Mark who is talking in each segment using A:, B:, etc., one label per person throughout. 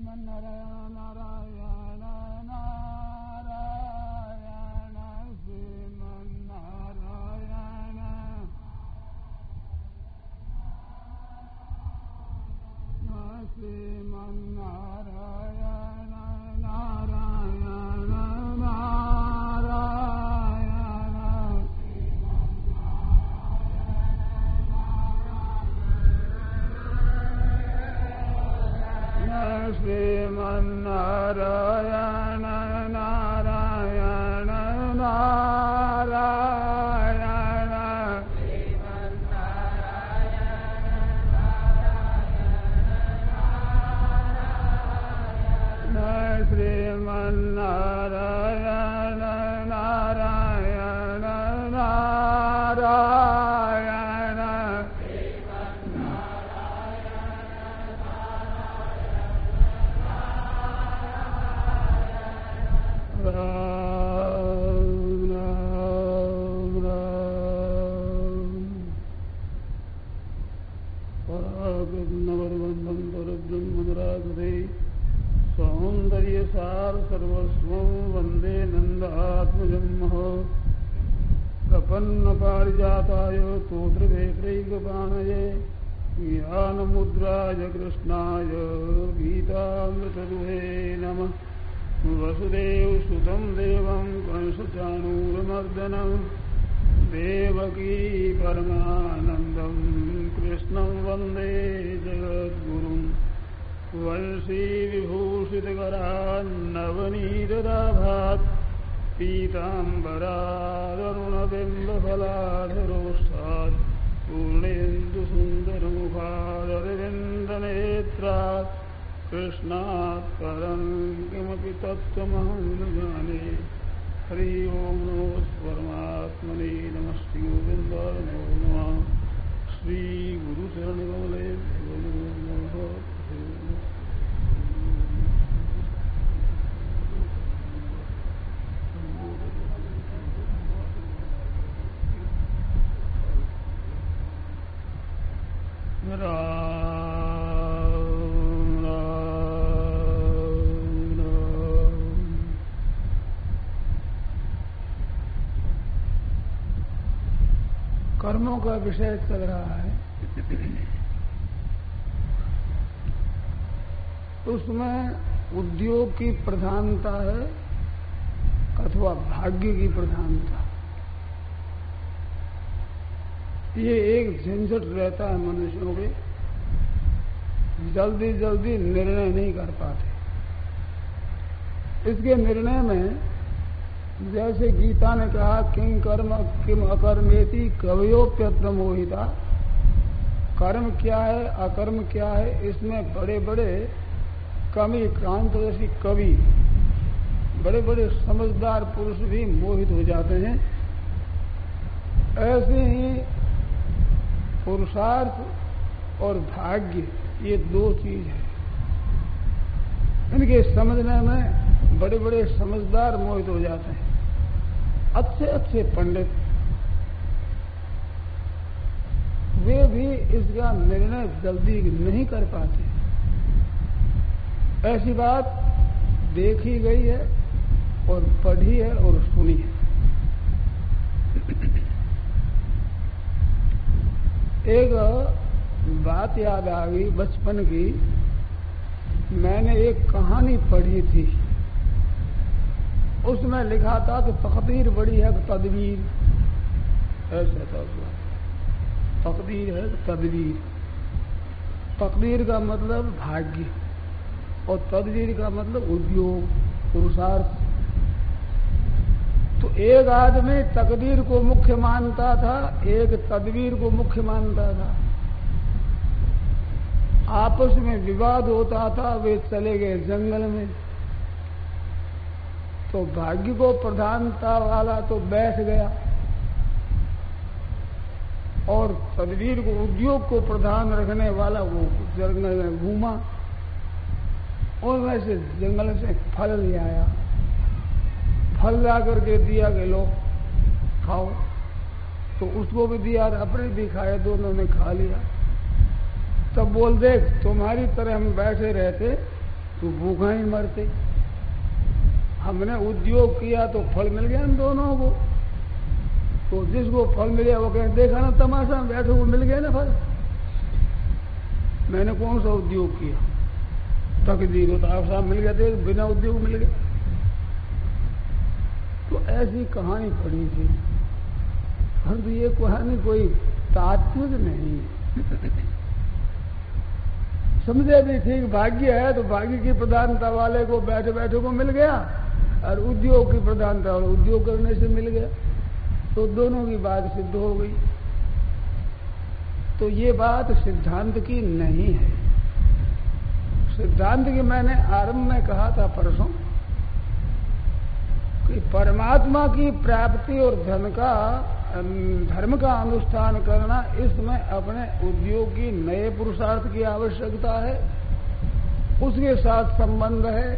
A: श्रीमन्नारायण नारायण नारायण श्रीमन्नारायण श्रीमन्नारायण नारायण नारायण श्रीमन्नारायण नारायण नारायण श्रीमन्नारायण नारायण नारायण सौंदर्यसार सर्वस्वं वन्दे नन्दात्मजं प्रपन्न पारिजाताय तोत्रवेत्रैकपाणये ज्ञानमुद्राय कृष्णाय गीतामृतदुहे नमः वसुदेवसुतं देवं कंसचाणूरमर्दनं देवकी परमानन्दं कृष्णं वन्दे जगद्गुरुम् वंशी विभूषितकरान्नवनीतराभात् पीताम्बरादरुणबिम्बफलाधरोष्ठात् पूर्णेन्दुसुन्दरमुखादरविन्दनेत्रात् कृष्णात् परं किमपि तत्त्वमहं न जाने। हरि ओं नमो परमात्मने नमस्ते गोविन्दाय नमो नमः। श्रीगुरुचरणकमलेभ्यो नमो नमः। कर्मों का विषय चल रहा है। उसमें उद्योग की प्रधानता है अथवा भाग्य की प्रधानता। ये एक झंझट रहता है मनुष्यों के, जल्दी जल्दी निर्णय नहीं कर पाते। इसके निर्णय में जैसे गीता ने कहा किं कर्म किम अकर्मेति कवयोप्यत्र मोहिता, कर्म क्या है अकर्म क्या है, इसमें बड़े बड़े कवि क्रांतदर्शी कवि बड़े बड़े समझदार पुरुष भी मोहित हो जाते हैं। ऐसे ही पुरुषार्थ और भाग्य ये दो चीज है। इनके समझने में बड़े बड़े समझदार मोहित हो जाते हैं। अच्छे अच्छे पंडित वे भी इसका निर्णय जल्दी नहीं कर पाते। ऐसी बात देखी गई है और पढ़ी है और सुनी है। एक बात याद आ गई बचपन की। मैंने एक कहानी पढ़ी थी, उसमें लिखा था कि तकदीर बड़ी है कि तदबीर। ऐसा था उसमें, तकदीर है कि तदबीर। तकदीर का मतलब भाग्य और तदबीर का मतलब उद्योग पुरुषार्थ। तो एक आदमी तकदीर को मुख्य मानता था, एक तदबीर को मुख्य मानता था। आपस में विवाद होता था, वे चले गए जंगल में। तो भाग्य को प्रधानता वाला तो बैठ गया और तदबीर को उद्योग को प्रधान रखने वाला वो जंगल में घूमा। उनमें से जंगल से फल ले आया, फल ला करके दिया कि लो खाओ। तो उसको भी दिया, अपने भी खाए, दोनों ने खा लिया। तब बोल देख, तुम्हारी तरह हम बैठे रहते तो भूखा ही मरते। हमने उद्योग किया तो फल मिल गया इन दोनों को। तो जिसको फल मिले वो कहें देखा ना तमाशा, बैठो को मिल गया ना फल। मैंने कौन सा उद्योग किया, तकदीर तो आप साहब मिल गया, देख बिना उद्योग मिल गया। तो ऐसी कहानी पढ़ी थी, परंतु ये कहानी कोई तात्विक नहीं है। समझे भी ठीक, भाग्य है तो भाग्य की प्रधानता वाले को बैठे बैठे को मिल गया, और उद्योग की प्रधानता वाले उद्योग करने से मिल गया, तो दोनों की बात सिद्ध हो गई। तो ये बात सिद्धांत की नहीं है। सिद्धांत की मैंने आरंभ में कहा था परसों कि परमात्मा की प्राप्ति और धर्म का अनुष्ठान करना, इसमें अपने उद्योग की नए पुरुषार्थ की आवश्यकता है, उसके साथ संबंध है।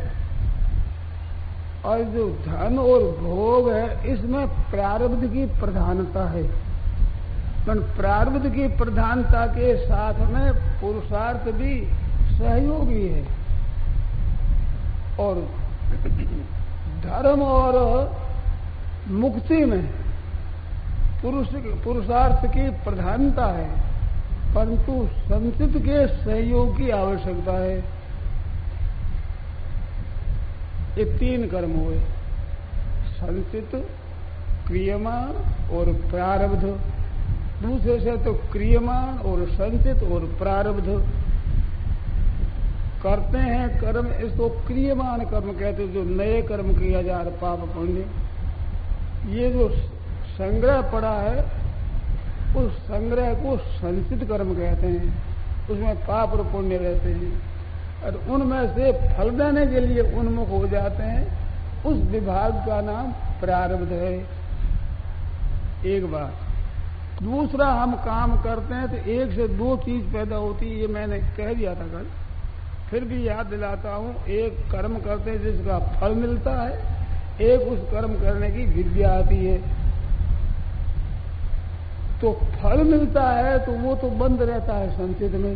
A: और जो धन और भोग है, इसमें प्रारब्ध की प्रधानता है। पर प्रारब्ध की प्रधानता के साथ में पुरुषार्थ भी सहयोगी है। और धर्म और मुक्ति में पुरुषार्थ की प्रधानता है, परंतु संचित के सहयोग की आवश्यकता है। ये तीन कर्म हुए, संचित, क्रियमाण और प्रारब्ध। दूसरे से तो क्रियमाण और संचित और प्रारब्ध करते हैं कर्म, इसको क्रियमाण कर्म कहते हैं, जो नए कर्म किया जा रहा, पाप पुण्य। ये जो संग्रह पड़ा है, उस संग्रह को संचित कर्म कहते हैं, उसमें पाप और पुण्य रहते हैं, और उनमें से फल देने के लिए उन्मुख हो जाते हैं, उस विभाग का नाम प्रारब्ध है। एक बात। दूसरा, हम काम करते हैं तो एक से दो चीज पैदा होती है, ये मैंने कह दिया था कल, फिर भी याद दिलाता हूं। एक कर्म करते हैं जिसका फल मिलता है, एक उस कर्म करने की विद्या आती है। तो फल मिलता है तो वो तो बंद रहता है संचित में,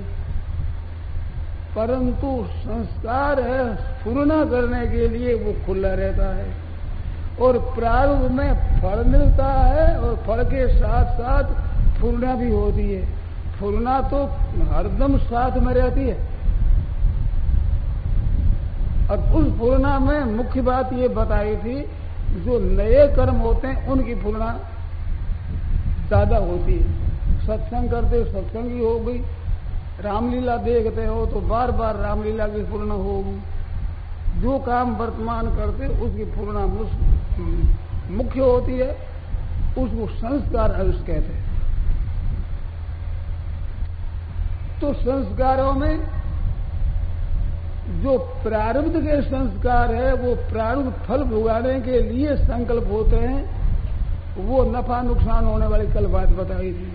A: परंतु संस्कार है पूर्ण करने के लिए वो खुला रहता है। और प्रारब्ध में फल मिलता है और फल के साथ साथ पूर्णा भी होती है। पूर्णा तो हरदम साथ में रहती है, और उस पूर्णा में मुख्य बात ये बताई थी, जो नए कर्म होते हैं उनकी पूर्णा ज्यादा होती है। सत्संग करते सत्संग ही हो गई, रामलीला देखते हो तो बार बार रामलीला की पूर्ण होगी। जो काम वर्तमान करते उसकी पूर्णा मुख्य होती है, उसको संस्कार आयुष कहते हैं। तो संस्कारों में जो प्रारब्ध के संस्कार है, वो प्रारब्ध फल भुगाने के लिए संकल्प होते हैं, वो नफा नुकसान होने वाली कल बात बताई थी।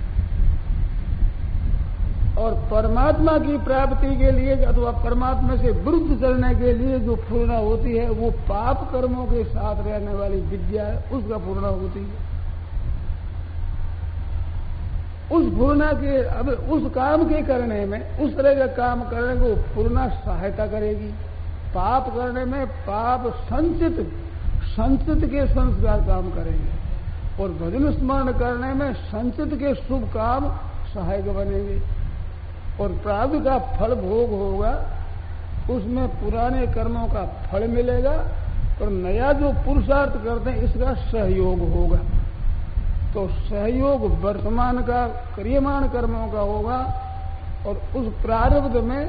A: और परमात्मा की प्राप्ति के लिए अथवा परमात्मा से विरुद्ध चलने के लिए जो पूर्णा होती है, वो पाप कर्मों के साथ रहने वाली विद्या है, उसका पूर्णा होती है। उस पूर्णा के, अब उस काम के करने में, उस तरह का काम करने को पूर्णा सहायता करेगी। पाप करने में पाप संचित के संस्कार काम करेंगे, और भजन स्मरण करने में संचित के शुभ काम सहायक बनेंगे। और प्रारब्ध का फल भोग होगा, उसमें पुराने कर्मों का फल मिलेगा, और नया जो पुरुषार्थ करते हैं इसका सहयोग होगा। तो सहयोग वर्तमान का क्रियमाण कर्मों का होगा, और उस प्रारब्ध में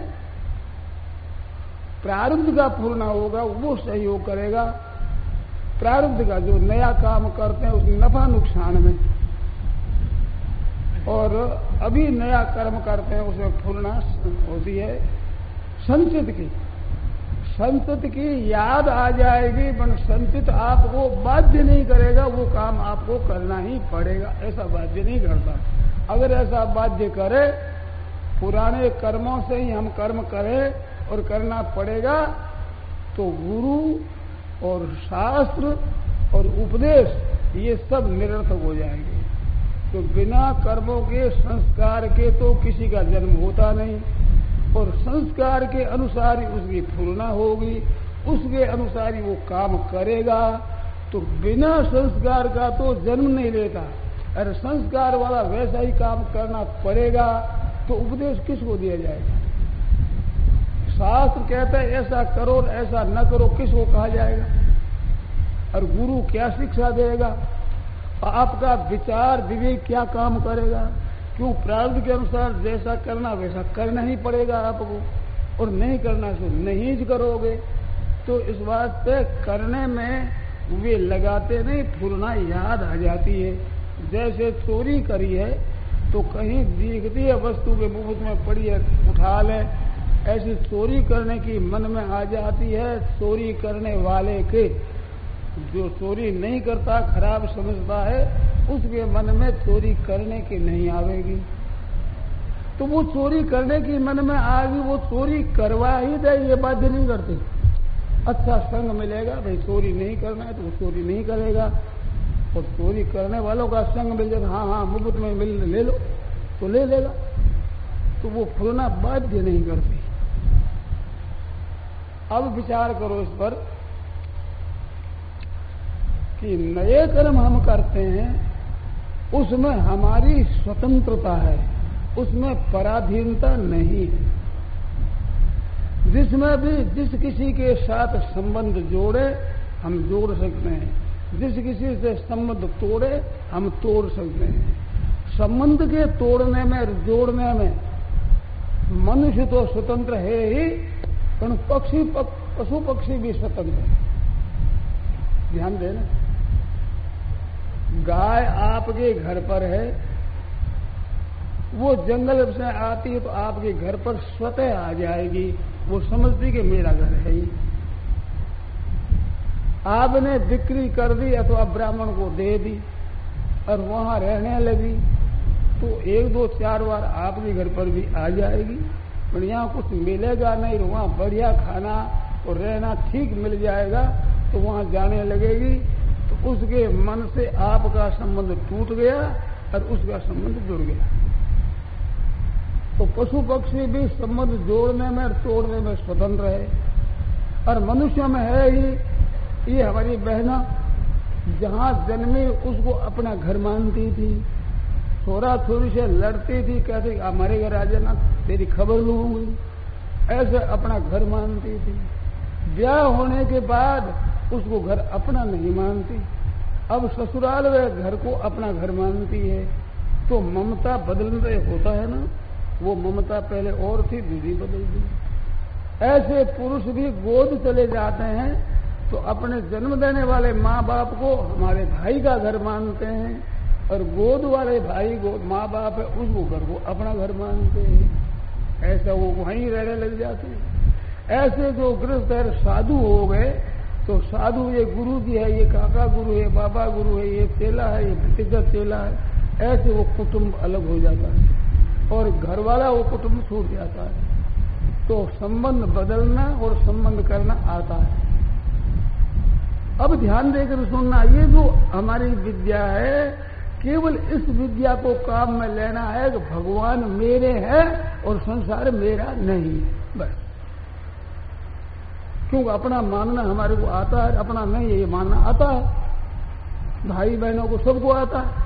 A: प्रारब्ध का पूर्ण होगा, वो सहयोग करेगा प्रारब्ध का, जो नया काम करते हैं उस नफा नुकसान में। और अभी नया कर्म करते हैं उसमें पूर्णा होती है संचित की। संचित की याद आ जाएगी, पर संचित आपको बाध्य नहीं करेगा, वो काम आपको करना ही पड़ेगा, ऐसा बाध्य नहीं करता। अगर ऐसा बाध्य करे, पुराने कर्मों से ही हम कर्म करें और करना पड़ेगा, तो गुरु और शास्त्र और उपदेश ये सब निरर्थक हो जाएंगे। तो बिना कर्मों के संस्कार के तो किसी का जन्म होता नहीं, और संस्कार के अनुसार ही उसकी फूलना होगी, उसके अनुसार ही वो काम करेगा। तो बिना संस्कार का तो जन्म नहीं लेता, अरे संस्कार वाला वैसा ही काम करना पड़ेगा। तो उपदेश किसको दिया जाएगा? शास्त्र कहता है ऐसा करो ऐसा न करो, किसको कहा जाएगा? और गुरु क्या शिक्षा देगा? आपका विचार विवेक क्या काम करेगा? क्यों प्रारब्ध के अनुसार जैसा करना वैसा करना ही पड़ेगा आपको, और नहीं करना तो नहीं करोगे। तो इस वास्ते करने में वे लगाते नहीं, फूलना याद आ जाती है। जैसे चोरी करी है तो कहीं दिखती है वस्तु के मुफ्त में पड़ी है, उठा ले, ऐसी चोरी करने की मन में आ जाती है चोरी करने वाले के। जो चोरी नहीं करता, खराब समझता है, उसके मन में चोरी करने की नहीं आवेगी। तो वो चोरी करने की मन में आएगी, वो चोरी करवा ही दे, ये बाध्य नहीं करते। अच्छा संग मिलेगा, भाई चोरी नहीं करना है तो वो चोरी नहीं करेगा, और चोरी करने वालों का संग मिल जाए, हाँ हाँ मुफ्त में मिल ले लो तो ले लेगा। तो वो फूलना बाध्य नहीं करती। अब विचार करो इस पर कि नए कर्म हम करते हैं, उसमें हमारी स्वतंत्रता है, उसमें पराधीनता नहीं है। जिसमें भी जिस किसी के साथ संबंध जोड़े हम जोड़ सकते हैं, जिस किसी से संबंध तोड़े हम तोड़ सकते हैं। संबंध के तोड़ने में जोड़ने में मनुष्य तो स्वतंत्र है ही, पर पशु पक्षी भी स्वतंत्र है। ध्यान देना, गाय आपके घर पर है, वो जंगल से आती है तो आपके घर पर स्वतः आ जाएगी, वो समझती कि मेरा घर है ही। आपने बिक्री कर दी अथवा ब्राह्मण को दे दी और वहां रहने लगी, तो 1 2 4 बार आपके घर पर भी आ जाएगी। पर यहाँ कुछ मिलेगा नहीं, वहां बढ़िया खाना और रहना ठीक मिल जाएगा तो वहां जाने लगेगी। तो उसके मन से आपका संबंध टूट गया और उसका संबंध जुड़ गया। तो पशु पक्षी भी संबंध जोड़ने में और तोड़ने में स्वतंत्र है, और मनुष्य में है ही। ये हमारी बहना जहां जन्मी उसको अपना घर मानती थी, थोड़ा थोड़ी से लड़ती थी, कहती हमारे घर आ जाना तेरी खबर लूंगी, ऐसे अपना घर मानती थी। ब्याह होने के बाद उसको घर अपना नहीं मानती, अब ससुराल वे घर को अपना घर मानती है। तो ममता बदलने होता है ना, वो ममता पहले और थी, दूसरी बदल दी। ऐसे पुरुष भी गोद चले जाते हैं तो अपने जन्म देने वाले माँ बाप को हमारे भाई का घर मानते हैं, और गोद वाले भाई माँ बाप है उसको घर को अपना घर मानते हैं। ऐसा वो वहीं रहने लग जाते हैं। ऐसे जो गृहस्थ है साधु हो गए, तो साधु ये गुरु जी है, ये काका गुरु है, बाबा गुरु है, ये चेला है, ये भतीजा चेला है, ऐसे वो कुटुंब अलग हो जाता है और घर वाला वो कुटुंब छूट जाता है। तो संबंध बदलना और संबंध करना आता है। अब ध्यान देकर सुनना, ये जो हमारी विद्या है, केवल इस विद्या को काम में लेना है कि भगवान मेरे हैं और संसार मेरा नहीं है, बस। क्योंकि अपना मानना हमारे को आता है, अपना नहीं है ये मानना आता है, भाई बहनों को सबको आता है।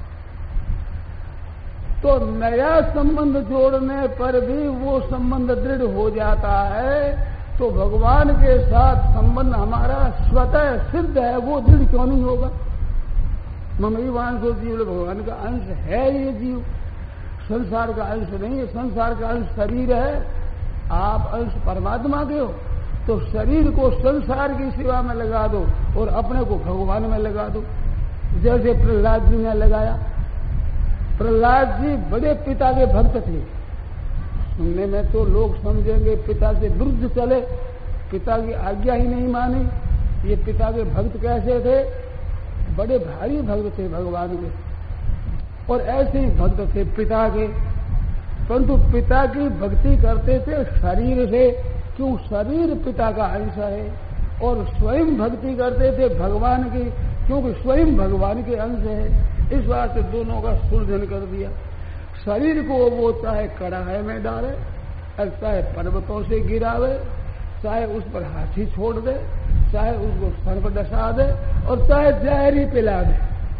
A: तो नया संबंध जोड़ने पर भी वो संबंध दृढ़ हो जाता है। तो भगवान के साथ संबंध हमारा स्वतः सिद्ध है, वो दृढ़ क्यों नहीं होगा? ममैवांशो जीव, भगवान का अंश है ये जीव, संसार का अंश नहीं है। संसार का अंश शरीर है, आप अंश परमात्मा के हो। तो शरीर को संसार की सेवा में लगा दो और अपने को भगवान में लगा दो। जैसे प्रहलाद जी ने लगाया। प्रहलाद जी बड़े पिता के भक्त थे। सुनने में तो लोग समझेंगे पिता से विरुद्ध चले, पिता की आज्ञा ही नहीं मानी, ये पिता के भक्त कैसे थे? बड़े भारी भक्त थे भगवान के, और ऐसे ही भक्त थे पिता के। परंतु पिता की भक्ति करते थे शरीर से, क्यों? शरीर पिता का अंश है। और स्वयं भक्ति करते थे भगवान की, क्योंकि स्वयं भगवान के अंश है। इस बात से दोनों का सुलझन कर दिया। शरीर को वो चाहे कड़ाहे में डाले चाहे पर्वतों से गिरावे, चाहे उस पर हाथी छोड़ दे, चाहे उसको सर्प डसा दे, और चाहे जहर ही पिला दे।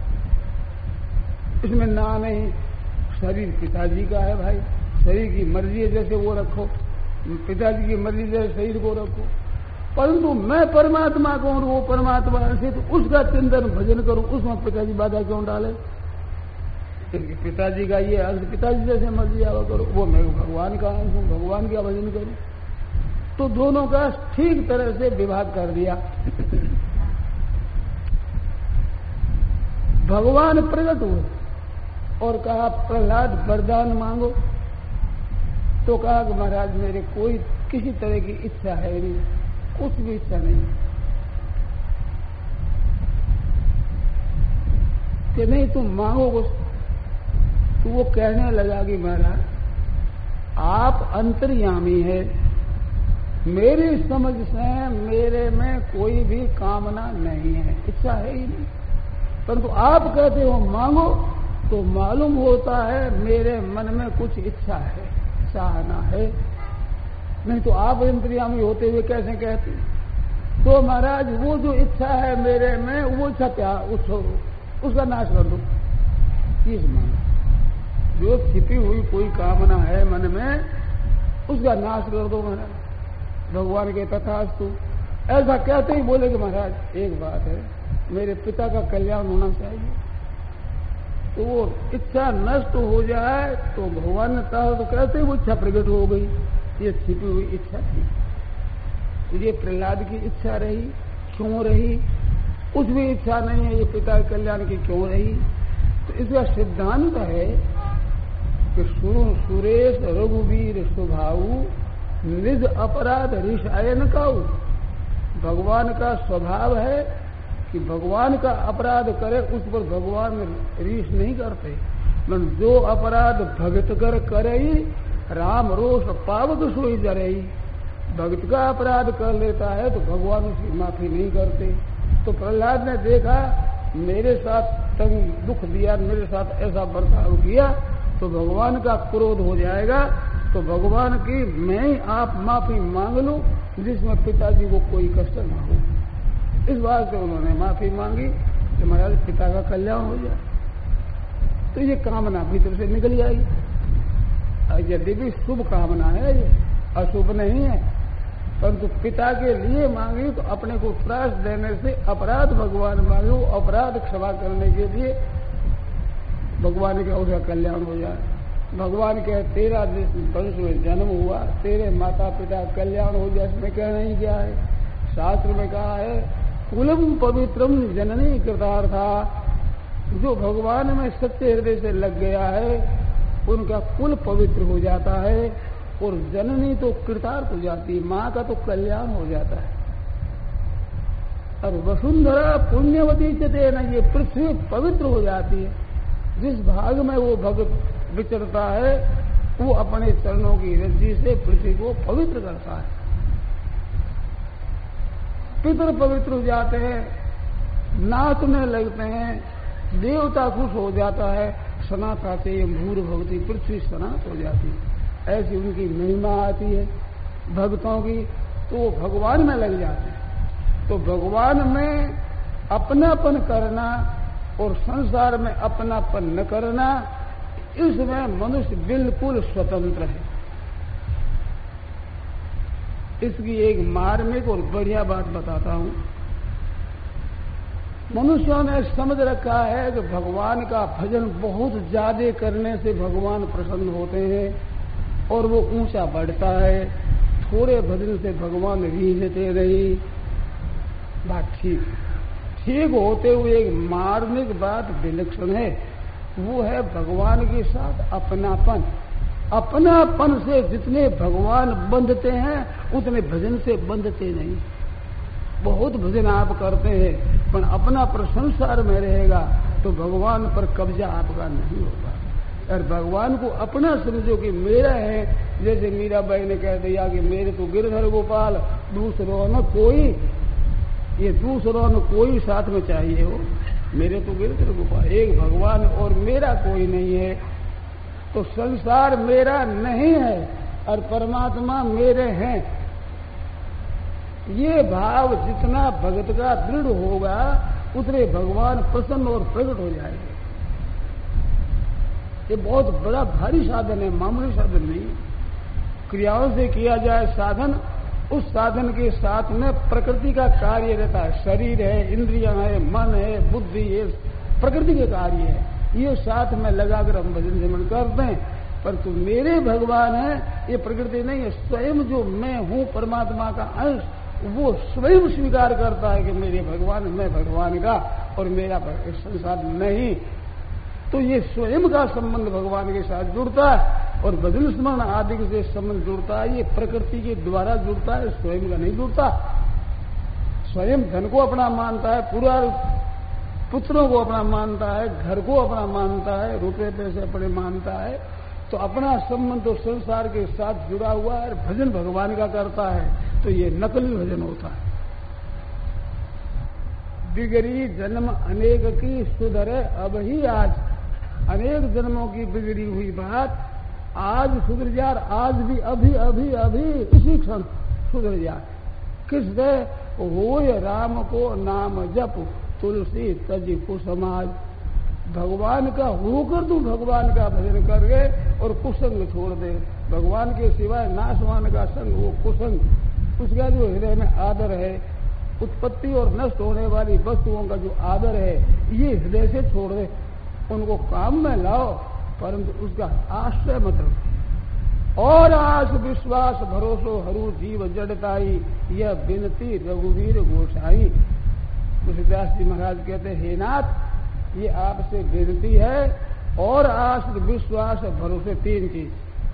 A: इसमें ना नहीं। शरीर पिताजी का है भाई, शरीर की मर्जी है जैसे वो रखो, पिताजी की मर्जी जैसे शरीर को रखो। परंतु मैं परमात्मा को और वो परमात्मा से, तो उसका चिंतन भजन करूं, उसमें पिताजी बाधा क्यों डाले? पिताजी का ये अंश पिताजी जैसे मर्जी आवा करो, वो मैं भगवान का अंश हूं, भगवान का भजन करूं। तो दोनों का ठीक तरह से विभाग कर दिया। भगवान प्रकट हुए और कहा प्रहलाद वरदान मांगो। तो कहा कि महाराज मेरे कोई किसी तरह की इच्छा है नहीं, कुछ भी इच्छा नहीं। कि नहीं तुम मांगो कुछ। तो वो कहने लगा कि महाराज आप अंतर्यामी है, मेरी समझ से मेरे में कोई भी कामना नहीं है, इच्छा है ही नहीं। परंतु आप कहते हो मांगो, तो मालूम होता है मेरे मन में कुछ इच्छा है, चाहना है। नहीं तो आप अंतर्यामी होते हुए कैसे कहते? तो महाराज वो जो इच्छा है मेरे में, वो इच्छा क्या, उसका नाश कर दो। किस मांग जो छिपी हुई कोई कामना है मन में, उसका नाश कर दो महाराज। भगवान के तथास्तु। ऐसा कहते ही बोले कि महाराज एक बात है, मेरे पिता का कल्याण होना चाहिए। तो वो इच्छा नष्ट हो जाए तो भगवान ने कहा, तो कहते ही वो इच्छा प्रकट हो गई। ये छिपी हुई इच्छा थी। तो ये प्रहलाद की इच्छा रही, क्यों रही? कुछ भी इच्छा नहीं है, ये पिता के कल्याण की क्यों रही? तो इसका सिद्धांत है कि सुरेश रघुवीर स्वभावु निज अपराध ऋषायन काऊ। भगवान का स्वभाव है कि भगवान का अपराध करे उस पर भगवान रीस नहीं करते। जो अपराध भगत कर करे, राम रोष पावक सोई जरई। भक्त का अपराध कर लेता है तो भगवान उसकी माफी नहीं करते। तो प्रहलाद ने देखा मेरे साथ तंग दुख दिया, मेरे साथ ऐसा बर्ताव किया, तो भगवान का क्रोध हो जाएगा। तो भगवान की मैं आप माफी मांग लूं जिसमें पिताजी को कोई कष्ट ना हो। इस बात से उन्होंने माफी मांगी कि महाराज पिता का कल्याण हो जाए। तो ये कामना भीतर से निकल जाएगी। यदि भी शुभ कामना है, ये अशुभ नहीं है, परंतु पिता के लिए मांगी तो अपने को त्रास देने से अपराध भगवान मांगो, अपराध क्षमा करने के लिए भगवान का उसका कल्याण हो जाए। भगवान के तेरा जिस वंश में जन्म हुआ, तेरे माता पिता कल्याण हो जाए, इसमें कहना ही क्या है? शास्त्र में कहा है कुलम पवित्रम जननी कृतार्था। जो भगवान में सच्चे हृदय से लग गया है उनका कुल पवित्र हो जाता है, और जननी तो कृतार्थ हो जाती है, मां का तो कल्याण हो जाता है। और वसुंधरा पुण्यवती चते न, ये पृथ्वी पवित्र हो जाती है। जिस भाग में वो भगत विचरता है वो अपने चरणों की रज्जी से पृथ्वी को पवित्र करता है। पितर पवित्र हो जाते हैं, नाचने लगते हैं, देवता खुश हो जाता है। सनाताते भूर भगवती, पृथ्वी सनात हो जाती है। ऐसी उनकी महिमा आती है भक्तों की, तो वो भगवान में लग जाते हैं। तो भगवान में अपनापन करना और संसार में अपनापन न करना, इसमें मनुष्य बिल्कुल स्वतंत्र है। इसकी एक मार्मिक और बढ़िया बात बताता हूं। मनुष्यों ने समझ रखा है कि भगवान का भजन बहुत ज्यादा करने से भगवान प्रसन्न होते हैं और वो ऊंचा बढ़ता है, थोड़े भजन से भगवान रीझते रही। बात ठीक होते हुए एक मार्मिक बात विलक्षण है, वो है भगवान के साथ अपनापन। अपनापन से जितने भगवान बंधते हैं उतने भजन से बंधते नहीं। बहुत भजन आप करते हैं पर अपना पर संसार में रहेगा तो भगवान पर कब्जा आपका नहीं होगा। और भगवान को अपना समझो कि मेरा है, जैसे मीराबाई ने कह दिया कि मेरे तो गिरधर गोपाल, दूसरों न कोई, ये दूसरों न कोई साथ में चाहिए हो, मेरे तो गिरधर गोपाल, एक भगवान और मेरा कोई नहीं है। तो संसार मेरा नहीं है, और परमात्मा मेरे हैं, ये भाव जितना भगत का दृढ़ होगा उतने भगवान प्रसन्न और प्रकट हो जाएंगे। ये बहुत बड़ा भारी साधन है, मामूली साधन नहीं। क्रियाओं से किया जाए साधन, उस साधन के साथ में प्रकृति का कार्य रहता है। शरीर है, इंद्रियां है, मन है, बुद्धि है, प्रकृति के कार्य है। ये साथ में लगाकर हम भजन सिमरन करते हैं। परंतु मेरे भगवान है, ये प्रकृति नहीं है। स्वयं जो मैं हूं परमात्मा का अंश, वो स्वयं स्वीकार करता है कि मेरे भगवान, मैं भगवान का और मेरा संसार नहीं। तो ये स्वयं का संबंध भगवान के साथ जुड़ता है और भजन स्मरण आदि से संबंध जुड़ता है। ये प्रकृति के द्वारा जुड़ता है, स्वयं का नहीं जुड़ता। स्वयं धन को अपना मानता है, पूरा पुत्रों को अपना मानता है, घर को अपना मानता है, रुपए पैसे अपने मानता है। तो अपना संबंध तो संसार के साथ जुड़ा हुआ है, भजन भगवान का करता है। तो ये नकली भजन होता है। बिगड़ी जन्म अनेक की सुधरे अब ही आज, अनेक जन्मों की बिगड़ी हुई बात आज सुधर जा, आज भी अभी अभी अभी इसी क्षण सुधर जा। किस दे होय राम को नाम जप, तुलसी तज कुसमाज। भगवान का होकर तू भगवान का भजन कर गए और कुसंग छोड़ दे। भगवान के सिवाय नाशवान का संग, वो कुसंग, उसका जो हृदय में आदर है, उत्पत्ति और नष्ट होने वाली वस्तुओं का जो आदर है, ये हृदय से छोड़ दे। उनको काम में लाओ, परंतु उसका आश्रय मत रखो। और आस विश्वास भरोसो हरू जीव जड़ताई, यह बिनती रघुवीर गोसाई। तुलसीदास जी महाराज कहते हैं, हे नाथ, ये आपसे विनती है। और आस विश्वास भरोसे, तीन चीज,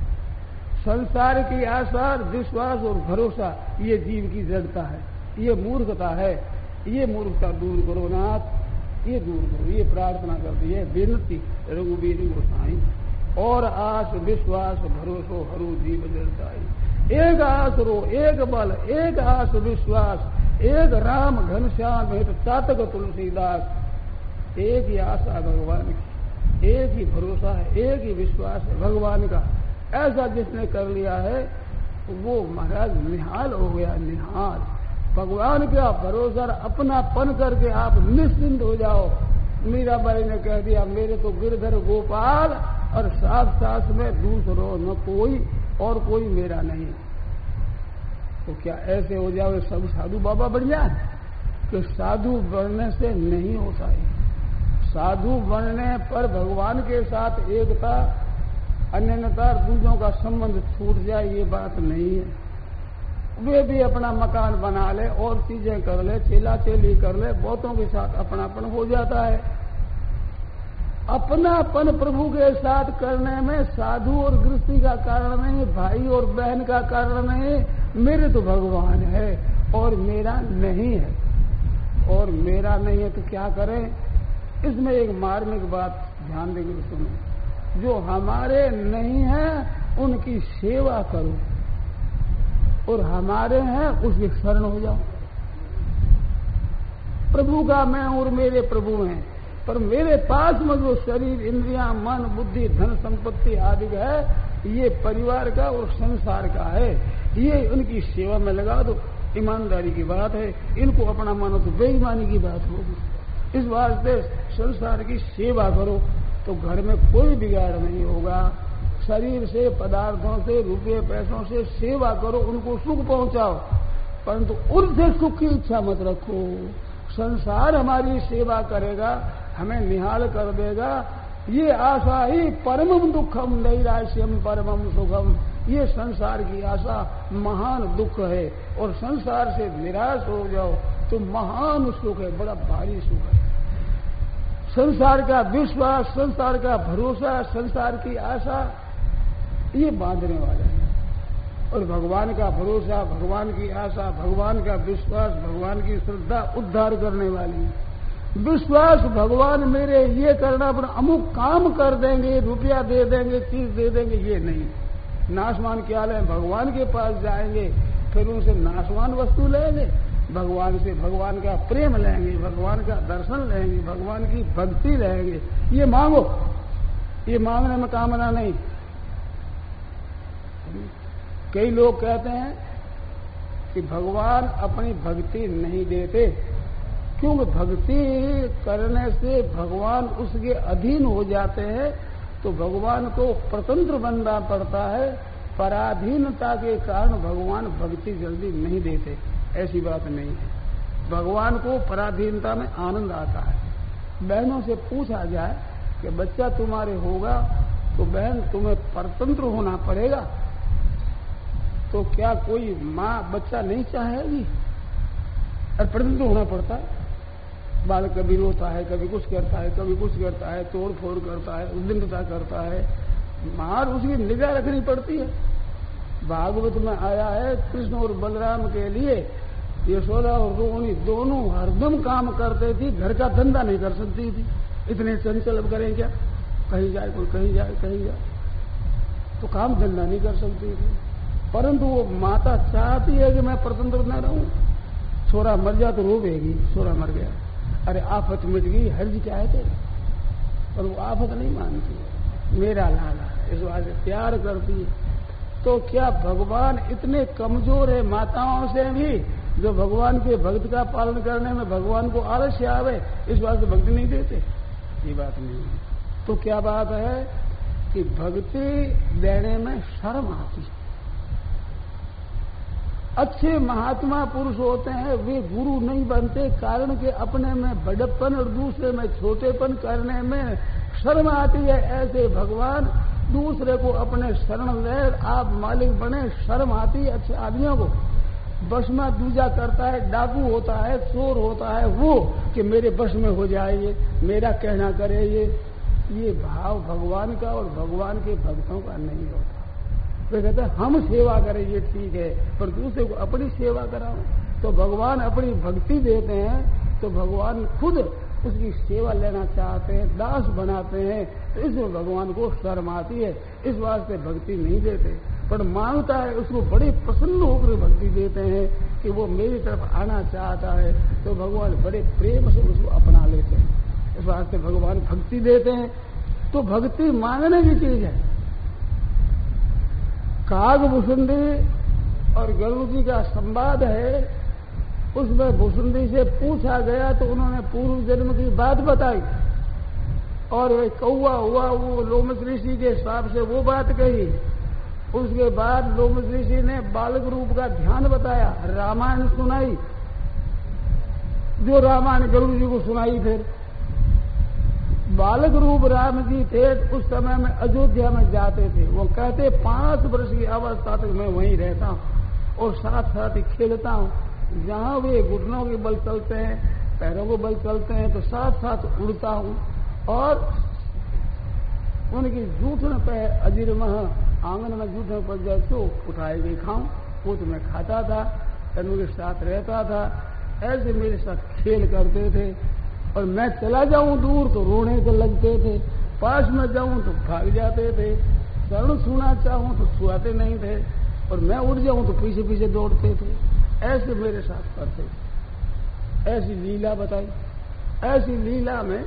A: संसार की आशा, विश्वास और भरोसा, ये जीव की जड़ता है, ये मूर्खता है। ये मूर्खता दूर करो नाथ, ये दूर करो। ये प्रार्थना करती है विनती रघुवीर गोसाई। और आस विश्वास भरोसो हरू जीव जड़ताई। एक आसरो, एक बल, एक आस विश्वास, एक राम घनश्याम हेतु चातक तुलसीदास। एक ही आशा भगवान की, एक ही भरोसा है, एक ही विश्वास है भगवान का। ऐसा जिसने कर लिया है वो महाराज निहाल हो गया, निहाल। भगवान का भरोसा अपनापन करके आप निश्चिंत हो जाओ। मीराबाई ने कह दिया, मेरे तो गिरधर गोपाल और साथ साथ में दूसरो न कोई, और कोई मेरा नहीं। तो क्या ऐसे हो जाओ सब साधु बाबा बन जाए? कि साधु बनने से नहीं होता है। साधु बनने पर भगवान के साथ एकता, अन्यता, दूसरों का संबंध छूट जाए, ये बात नहीं है। वे भी अपना मकान बना ले और चीजें कर ले, चेला चेली कर ले, बहुतों के साथ अपनापन हो जाता है। अपनापन प्रभु के साथ करने में साधु और गृहस्थी का कारण नहीं, भाई और बहन का कारण नहीं। मेरे तो भगवान है और मेरा नहीं है, और मेरा नहीं है तो क्या करें? इसमें एक मार्मिक बात ध्यान देकर सुनो। जो हमारे नहीं है उनकी सेवा करो, और हमारे हैं उसके शरण हो जाओ। प्रभु का मैं और मेरे प्रभु हैं, पर मेरे पास में जो शरीर, इंद्रियां, मन, बुद्धि, धन संपत्ति आदि है, ये परिवार का और संसार का है। ये उनकी सेवा में लगा दो, ईमानदारी की बात है। इनको अपना मानो तो बेईमानी की बात होगी। इस वास्ते संसार की सेवा करो तो घर में कोई बिगाड़ नहीं होगा। शरीर से, पदार्थों से, रुपये पैसों से सेवा करो, उनको सुख पहुंचाओ, परंतु उनसे सुख की इच्छा मत रखो। संसार हमारी सेवा करेगा, हमें निहाल कर देगा, ये आशा ही परमम दुखम नैराश्यम परमम सुखम। ये संसार की आशा महान दुख है, और संसार से निराश हो जाओ तो महान सुख है, बड़ा भारी सुख है। संसार का विश्वास, संसार का भरोसा, संसार की आशा, ये बांधने वाला है। और भगवान का भरोसा, भगवान की आशा, भगवान का विश्वास, भगवान की श्रद्धा उद्धार करने वाली है। विश्वास भगवान मेरे ये करना, पर अमुक काम कर देंगे, रुपया दे देंगे, चीज दे देंगे, ये नहीं। नाशवान क्या लें? भगवान के पास जाएंगे, फिर उनसे नाशवान वस्तु लेंगे, भगवान से भगवान का प्रेम लेंगे, भगवान का दर्शन लेंगे, भगवान की भक्ति लेंगे। ये मांगो, ये मांगने में कामना नहीं। कई लोग कहते हैं कि भगवान अपनी भक्ति नहीं देते, क्योंकि भक्ति करने से भगवान उसके अधीन हो जाते हैं, तो भगवान को स्वतंत्र बनना पड़ता है। पराधीनता के कारण भगवान भक्ति जल्दी नहीं देते, ऐसी बात नहीं है। भगवान को पराधीनता में आनंद आता है। बहनों से पूछा जाए कि बच्चा तुम्हारे होगा तो बहन तुम्हें परतंत्र होना पड़ेगा, तो क्या कोई माँ बच्चा नहीं चाहेगी? और परतंत्र होना पड़ता है। बालक कभी रोता है, कभी कुछ करता है, कभी कुछ करता है, तोड़ फोड़ करता है, उद्दंडता करता है, मार उसकी निगाह रखनी पड़ती है। भागवत में आया है कृष्ण और बलराम के लिए यशोदा और रोहिणी दोनों हरदम काम करते थी, घर का धंधा नहीं कर सकती थी, इतने चंचल करें क्या, कहीं जाए कोई कहीं जाए कहीं जाए, तो काम धंधा नहीं कर सकती थी। परंतु वो माता चाहती है कि मैं स्वतंत्र न रहूं, छोरा मर जा तो रोवेगी, छोरा मर गया, अरे आफत मिट गई, हर्ज क्या है तेरे, पर वो आफत नहीं मानती है, मेरा लाला है, इस बात से प्यार करती है। तो क्या भगवान इतने कमजोर है माताओं से भी, जो भगवान के भक्त का पालन करने में भगवान को आलस्य आवे, इस बात से भक्ति नहीं देते? ये बात नहीं है। तो क्या बात है कि भक्ति देने में शर्म आती है। अच्छे महात्मा पुरुष होते हैं, वे गुरु नहीं बनते, कारण के अपने में बड़प्पन और दूसरे में छोटेपन करने में शर्म आती है। ऐसे भगवान दूसरे को अपने शरण ले, आप मालिक बने, शर्म आती है अच्छे आदमियों को। बस में दूजा करता है, डाकू होता है, चोर होता है, वो कि मेरे बस में हो जाए, ये मेरा कहना करे, ये भाव भगवान का और भगवान के भक्तों का नहीं होता। वे कहते हैं हम सेवा करें ये ठीक है, पर दूसरे को अपनी सेवा कराओ। तो भगवान अपनी भक्ति देते हैं तो भगवान खुद उसकी सेवा लेना चाहते हैं, दास बनाते हैं, तो इसमें भगवान को शर्म आती है, इस वास्ते भक्ति नहीं देते। पर मांगता है, उसको बड़े प्रसन्न होकर भक्ति देते हैं कि वो मेरी तरफ आना चाहता है, तो भगवान बड़े प्रेम से उसको अपना लेते हैं, इस वास्ते भगवान भक्ति देते हैं। तो भक्ति मांगने की चीज है। काग भुसुंडी और गरुड़ जी का संवाद है, उसमें भुसुंडी से पूछा गया तो उन्होंने पूर्व जन्म की बात बताई, और वे कौवा हुआ वो लोमस ऋषि के हिसाब से वो बात कही। उसके बाद लोमस ऋषि ने बालक रूप का ध्यान बताया, रामायण सुनाई, जो रामायण गरुड़ जी को सुनाई। फिर बालक रूप राम जी थे, उस समय में अयोध्या में जाते थे, वो कहते 5 वर्ष की अवस्था तक मैं वहीं रहता हूं और साथ साथ ही खेलता हूं। जहां वे घुटनों के बल चलते हैं, पैरों को बल चलते हैं, तो साथ साथ उड़ता हूं, और उनकी जूठन पे अजीर आंगन में जूठन पर जाए तो उठाए गई खाऊं, वो तो मैं खाता था, उनके साथ रहता था, ऐसे मेरे साथ खेल करते थे। और मैं चला जाऊं दूर तो रोने को लगते थे, पास में जाऊं तो भाग जाते थे, शरण छूना चाहूं तो छुआते नहीं थे, और मैं उड़ जाऊं तो पीछे पीछे दौड़ते थे, ऐसे मेरे साथ करते थे। ऐसी लीला बताई। ऐसी लीला में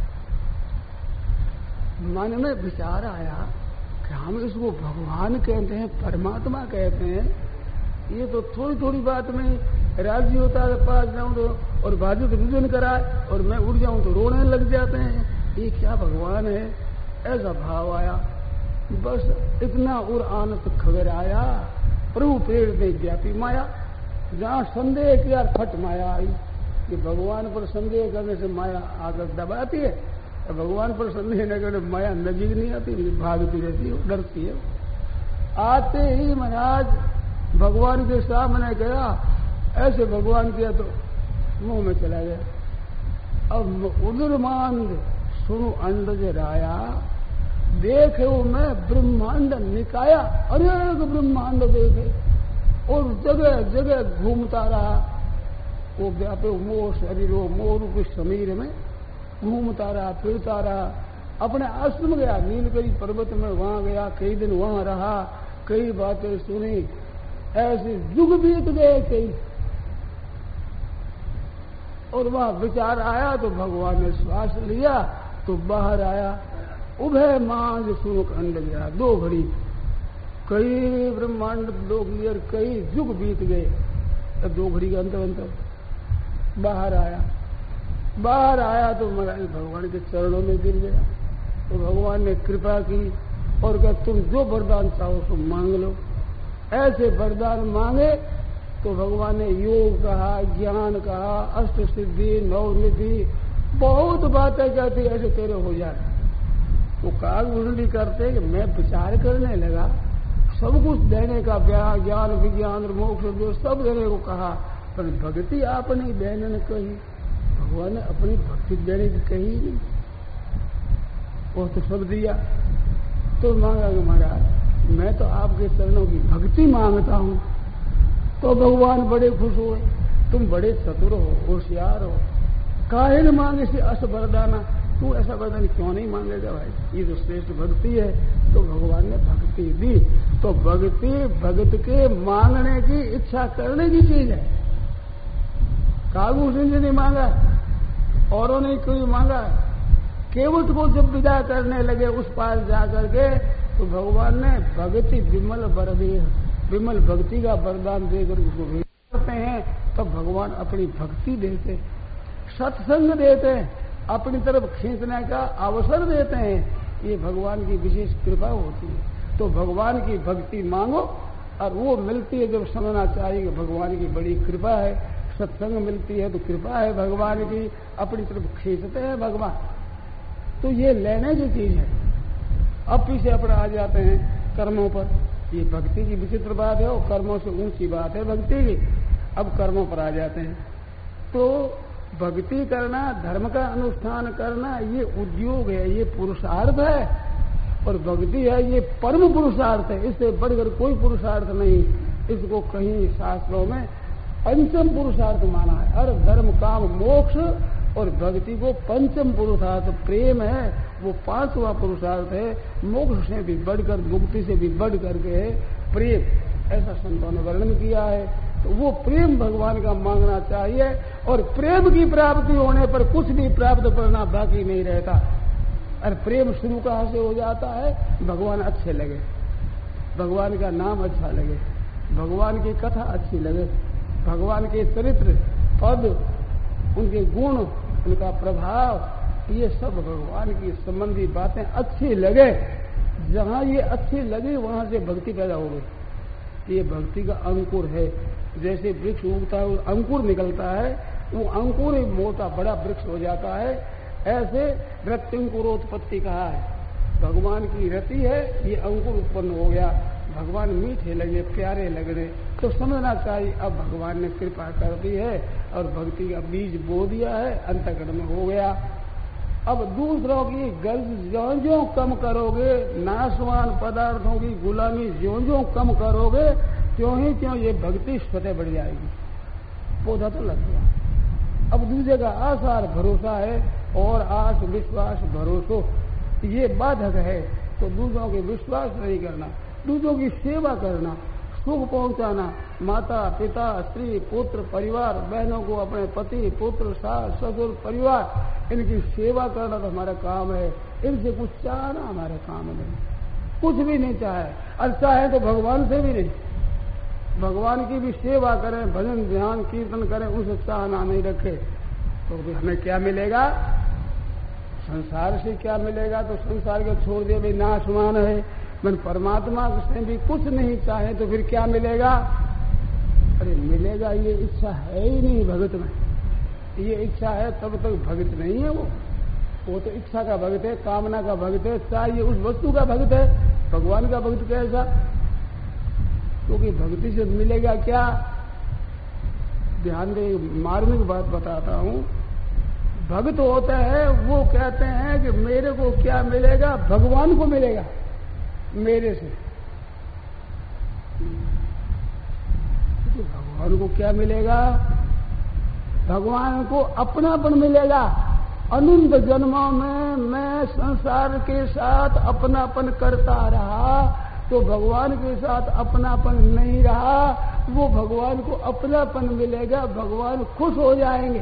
A: मन में विचार आया कि हम इसको भगवान कहते हैं, परमात्मा कहते हैं, ये तो थोड़ी थोड़ी बात में राजी होता है, पास जाऊं तो और बाजू तो विजन कराए और मैं उड़ जाऊं तो रोने लग जाते हैं, ये क्या भगवान है? ऐसा भाव आया। बस इतना और आनंद खबर आया, प्रभु पेड़ में व्यापी माया, जहां संदेह किया फट माया आई। कि भगवान पर संदेह करने से माया आकर दबाती है, तो भगवान पर संदेह न करने माया नजीक नहीं आती, भागती रहती है, डरती है। आते ही महाराज भगवान के सामने गया, ऐसे भगवान किया तो मुंह में चला गया। अब उदरमांद सुनु अंडज राया, देखे मैं ब्रह्मांड निकाया, अनेक ब्रह्मांड देखे, और जगह जगह घूमता रहा। वो व्यापे मोह शरीर मोह रूप समीर में घूमता रहा, फिरता रहा। अपने आश्रम गया, नीलगिरी पर्वत में, वहां गया, कई दिन वहां रहा, कई बातें सुनी, ऐसे युग बीत गए कई। और वहां विचार आया तो भगवान ने श्वास लिया तो बाहर आया, उभय मांझ सुख अंड गया, 2 घड़ी कई ब्रह्मांड लोग लिए कई युग बीत गए, तब 2 घड़ी का अंतर बाहर आया तो महाराज भगवान के चरणों में गिर गया। तो भगवान ने कृपा की और कहा तुम जो वरदान चाहो तो मांग लो। ऐसे वरदान मांगे तो भगवान ने योग कहा, ज्ञान कहा, अष्ट सिद्धि, नवनिधि, बहुत बातें कहती ऐसे तेरे हो जाए। वो कागभूषणी करते कि मैं विचार करने लगा, सब कुछ देने का ज्ञान विज्ञान और मोक्ष जो सब देने को कहा, पर भक्ति आपने देने ने कही, भगवान ने अपनी भक्ति देने की कही नहीं। वो तो सब दिया। तो मांगा कि महाराज मैं तो आपके चरणों की भक्ति मांगता हूं। तो भगवान बड़े खुश हुए, तुम बड़े चतुर हो, होशियार हो, काहे न मांगे से अस वरदाना, तू ऐसा वरदान क्यों नहीं मांगेगा भाई, ये तो श्रेष्ठ भक्ति है। तो भगवान ने भक्ति दी। तो भक्ति भगत के मांगने की इच्छा करने की चीज है। कागभूषण जी ने मांगा, औरों ने कोई मांगा, केवट को जब विदा करने लगे उस पार जाकर के, तो भगवान ने भक्ति विमल वर दे, विमल भक्ति का वरदान देकर उसको भेज करते हैं। तब भगवान अपनी भक्ति देते, सत्संग देते हैं, अपनी तरफ खींचने का अवसर देते हैं। ये भगवान की विशेष कृपा होती है। तो भगवान की भक्ति मांगो और वो मिलती है जब समझना चाहिए कि भगवान की बड़ी कृपा है। सत्संग मिलती है तो कृपा है भगवान की, अपनी तरफ खींचते हैं भगवान। तो ये लेने की चीज है। अब पीछे अपने आ जाते हैं कर्मों पर। ये भक्ति की विचित्र बात है और कर्मों से ऊंची बात है भक्ति की। अब कर्मों पर आ जाते हैं। तो भक्ति करना, धर्म का अनुष्ठान करना, ये उद्योग है, ये पुरुषार्थ है। और भक्ति है ये परम पुरुषार्थ है, इससे बढ़कर कोई पुरुषार्थ नहीं। इसको कहीं शास्त्रों में पंचम पुरुषार्थ माना है। और धर्म काम मोक्ष और भक्ति को पंचम पुरुषार्थ, प्रेम है वो 5वां पुरुषार्थ है। मोक्ष से भी बढ़कर, मुक्ति से भी बढ़ करके प्रेम, ऐसा संतों ने वर्णन किया है। तो वो प्रेम भगवान का मांगना चाहिए। और प्रेम की प्राप्ति होने पर कुछ भी प्राप्त करना बाकी नहीं रहता। और प्रेम शुरू कहां से हो जाता है, भगवान अच्छे लगे, भगवान का नाम अच्छा लगे, भगवान की कथा अच्छी लगे, भगवान के चरित्र, पद, उनके गुण, उनका प्रभाव, ये सब भगवान की संबंधी बातें अच्छी लगे। जहां ये अच्छी लगी वहां से भक्ति पैदा हो गई। ये भक्ति का अंकुर है। जैसे वृक्ष उगता है, अंकुर निकलता है, वो अंकुर ही मोटा बड़ा वृक्ष हो जाता है। ऐसे रत्यंकुरोत्पत्ति कहा है। भगवान की रति है, ये अंकुर उत्पन्न हो गया। भगवान मीठे लगे, प्यारे लग रहे, तो समझना चाहिए अब भगवान ने कृपा कर दी है और भक्ति का बीज बो दिया है, अंतःकरण में हो गया। अब दूसरों की गर्ज ज्यों-ज्यों कम करोगे, नाशवान पदार्थों की गुलामी ज्यों-ज्यों कम करोगे, त्यों ही त्यों ये भक्ति स्वतः बढ़ जाएगी। पौधा तो लग गया। अब दूसरे का आसार भरोसा है, और आस विश्वास भरोसो ये बाधक है। तो दूसरों के विश्वास नहीं करना, दूसरों की सेवा करना, सुख पहुंचाना, माता पिता स्त्री पुत्र परिवार, बहनों को अपने पति पुत्र सास ससुर परिवार, इनकी सेवा करना तो हमारा काम है। इनसे कुछ चाहना हमारे काम नहीं, कुछ भी नहीं चाहे। और चाहे तो भगवान से भी नहीं, भगवान की भी सेवा करें, भजन ध्यान कीर्तन करें, उनसे चाहना नहीं रखे तो हमें क्या मिलेगा, संसार से क्या मिलेगा। तो संसार को छोड़ दिया भाई, नाशवान है। मन परमात्मा से भी कुछ नहीं चाहे तो फिर क्या मिलेगा। अरे मिलेगा, ये इच्छा है ही नहीं भगत में। ये इच्छा है तब तक भगत नहीं है वो तो इच्छा का भगत है, कामना का भगत है, चाहिए उस वस्तु का भगत है। भगवान का भगत कैसा, क्योंकि भक्ति से मिलेगा क्या। ध्यान दे, मार्मिक बात बताता हूं। भक्त होते हैं वो कहते हैं कि मेरे को क्या मिलेगा, भगवान को मिलेगा मेरे से। तो भगवान को क्या मिलेगा, भगवान को अपनापन मिलेगा। अनंत जन्मों में मैं संसार के साथ अपनापन करता रहा तो भगवान के साथ अपनापन नहीं रहा। वो भगवान को अपनापन मिलेगा, भगवान खुश हो जाएंगे।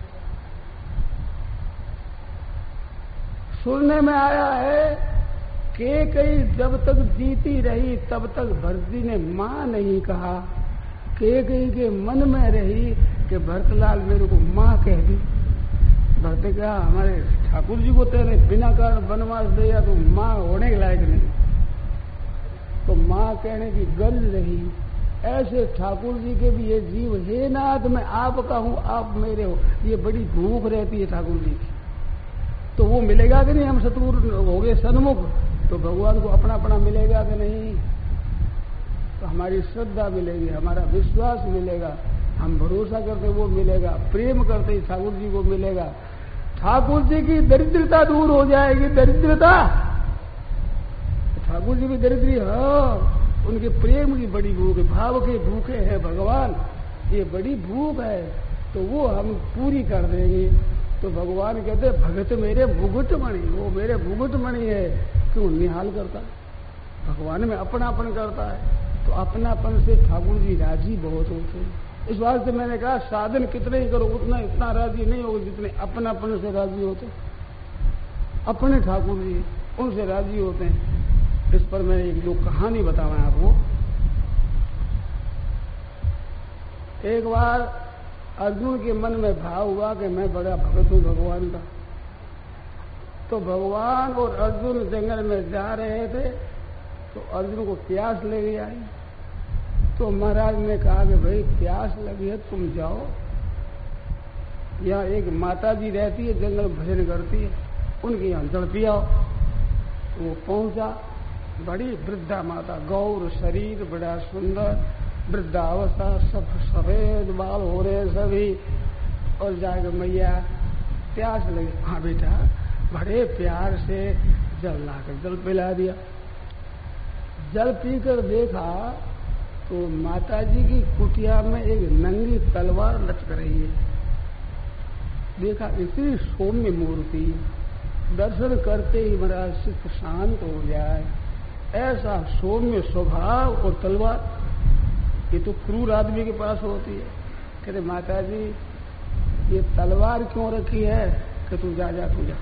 A: सुनने में आया है कैकेयी जब तक जीती रही तब तक भरत जी ने मां नहीं कहा। कैकेयी के मन में रही कि भरतलाल मेरे को मां कह दी। भरत ने कहा हमारे ठाकुर जी को तेरे बिना कारण वनवास दिया तो मां होने के लायक नहीं, तो मां कहने की गर्ज रही। ऐसे ठाकुर जी के भी ये जीव, हे नाथ मैं आपका हूं आप मेरे हो, ये बड़ी भूख रहती है ठाकुर जी की। तो वो मिलेगा कि नहीं, हम सतगुरु हो गए सन्मुख तो भगवान को अपना अपना मिलेगा कि नहीं, तो हमारी श्रद्धा मिलेगी, हमारा विश्वास मिलेगा, हम भरोसा करते वो मिलेगा, प्रेम करते ठाकुर जी को मिलेगा। ठाकुर जी की दरिद्रता दूर हो जाएगी। दरिद्रता, ठाकुर जी भी दरिद्री है, उनके प्रेम की बड़ी भूख है, भाव के भूखे हैं भगवान, ये बड़ी भूख है, तो वो हम पूरी कर देंगे। तो भगवान कहते भगत मेरे मुकुटमणि, वो मेरे मुकुटमणि है, क्यों निहाल करता है, भगवान में अपनापन करता है। तो अपनापन से ठाकुर जी राजी बहुत होते हैं। इस बात से मैंने कहा साधन कितने ही करो उतना इतना राजी नहीं होगा जितने अपनापन से राजी होते। अपने ठाकुर जी उनसे राजी होते हैं। इस पर मैं एक दो कहानी बताऊं आपको। एक बार अर्जुन के मन में भाव हुआ कि मैं बड़ा भगत हूं भगवान का। तो भगवान और अर्जुन जंगल में जा रहे थे, तो अर्जुन को प्यास लगी आई। तो महाराज ने कहा कि भाई प्यास लगी है तुम जाओ, यहाँ एक माता जी रहती है जंगल भजन करती है, उनके यहाँ जल पियाओ। वो पहुंचा, बड़ी वृद्धा माता, गौर शरीर, बड़ा सुंदर वृद्धावस्था, सब सफेद बाल हो रहे सभी। और जाकर मैया प्यास लगी, हाँ बेटा, बड़े प्यार से जल लाकर जल पिला दिया। जल पीकर देखा तो माताजी की कुटिया में एक नंगी तलवार लटक रही है। देखा इतनी सौम्य मूर्ति, दर्शन करते ही महाराज चित्त शांत हो जाए, ऐसा सौम्य स्वभाव और तलवार, ये तो क्रूर आदमी के पास होती है। कहते माताजी ये तलवार क्यों रखी है? कि तू जा तू जा।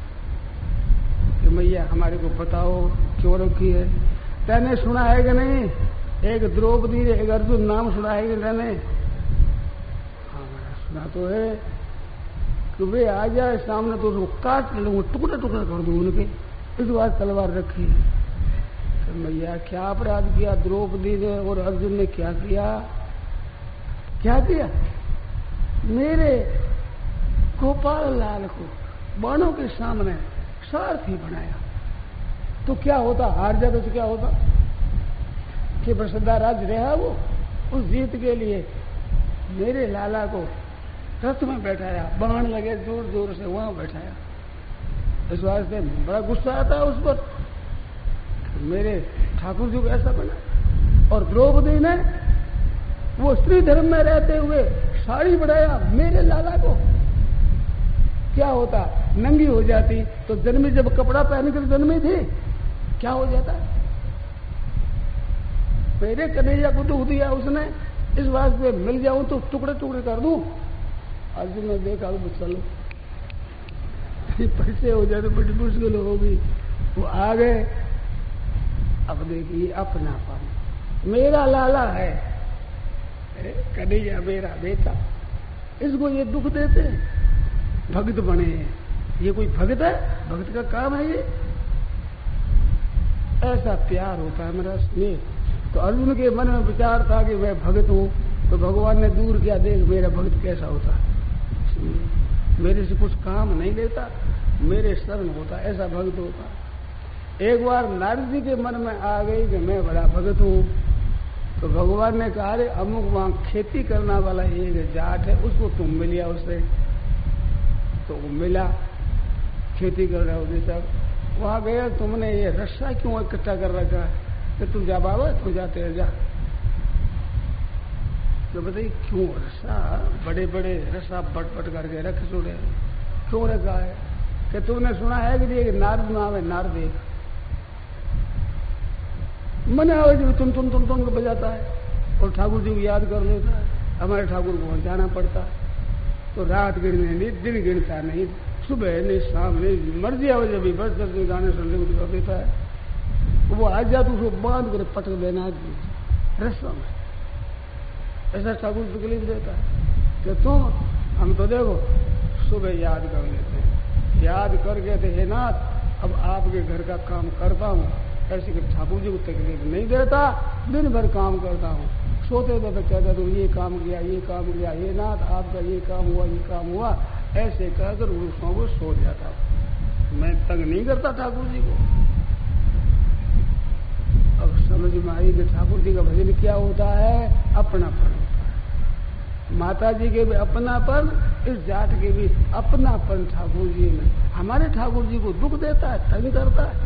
A: कि मैया हमारे को बताओ क्यों रखी है? तैने सुना है कि नहीं, एक द्रौपदी एक अर्जुन नाम सुना है कि तैने? हाँ सुना तो है कि वे आ जाए सामने तो उसको काट लूंगा, टुकड़े टुकड़े कर दूं उनके, इस बार तलवार रखी है। तो मैया क्या अपराध किया द्रौपदी ने और अर्जुन ने? क्या किया? क्या किया? मेरे गोपाल लाल को बाणों के सामने सारथी बनाया। तो क्या होता, हार जाता तो क्या होता? कि प्रसदा राज रहा वो, उस जीत के लिए मेरे लाला को रथ में बैठाया, बाण लगे जोर जोर से वहां बैठाया। इस वास्ते बड़ा गुस्सा आता है उस पर, मेरे ठाकुर जी को ऐसा बना। और द्रौपदी ने वो स्त्री धर्म में रहते हुए साड़ी बढ़ाया मेरे लाला को। क्या होता, नंगी हो जाती तो जन्मी, जब कपड़ा पहनकर जन्मी थी, क्या हो जाता? मेरे कन्हैया को दुख दिया उसने, इस वास्ते मिल जाऊं तो टुकड़े टुकड़े कर दूं। अर्जुन ने देखा वो चलो पैसे हो जाए तो बड़ी मुश्किल होगी। वो आ गए, अब देखिए अपनापन, मेरा लाला है, कन्हैया मेरा बेटा, इसको ये दुख देते हैं, भक्त बने हैं। ये कोई भक्त है? भक्त का काम है ये? ऐसा प्यार होता है मेरा स्नेह। तो अर्जुन के मन में विचार था कि मैं भक्त हूं, तो भगवान ने दूर किया, देख मेरा भक्त कैसा होता है, मेरे से कुछ काम नहीं लेता, मेरे शरण होता, ऐसा भक्त होता। एक बार नारद जी के मन में आ गई कि मैं बड़ा भक्त हूं, तो भगवान ने कहा रे अमुक वहां खेती करना वाला एक जाट है, उसको तुम मिलिया उससे। तो वो मिला, खेती कर रहा होते सब, वहां गया, तुमने ये रस्सा क्यों इकट्ठा कर रखा है? कि तुम जा बाबा, तू जाते जा। तो बताइए क्यों रस्सा, बड़े बड़े रस्सा बट बट करके रख छोड़े, क्यों रखा है? कि तुमने सुना है कि एक नारद नाम है, नारद एक मन आवाज तुम बजाता है और ठाकुर जी को याद कर लेता है। हमारे ठाकुर को जाना पड़ता है, तो रात गिनने नहीं, दिन गिनता नहीं, सुबह नहीं, शाम नहीं, मर्जी आवाज अभी बस 10 गाने सुनने को कर देता है। वो आ जा तो उसको बांध कर पटक देना रस्सों में। ऐसा ठाकुर तकलीफ देता है कि तुम हम तो देखो सुबह याद कर लेते हैं, याद करके थे हे नाथ अब आपके घर का काम करता हूँ, ऐसे कि ठाकुर जी को तकलीफ नहीं देता, दिन भर काम करता हूँ, सोते तो कहता तो ये काम किया ये काम किया, ये नाथ आपका ये काम हुआ ये काम हुआ, ऐसे कहकर उसको वो सो जाता। मैं तंग नहीं करता ठाकुर जी को। अब समझ में आई कि ठाकुर जी का भजन क्या होता है, अपनापन होता है। माता जी के भी अपनापन, इस जाट के भी अपनापन ठाकुर जी में। हमारे ठाकुर जी को दुख देता है, तंग करता है,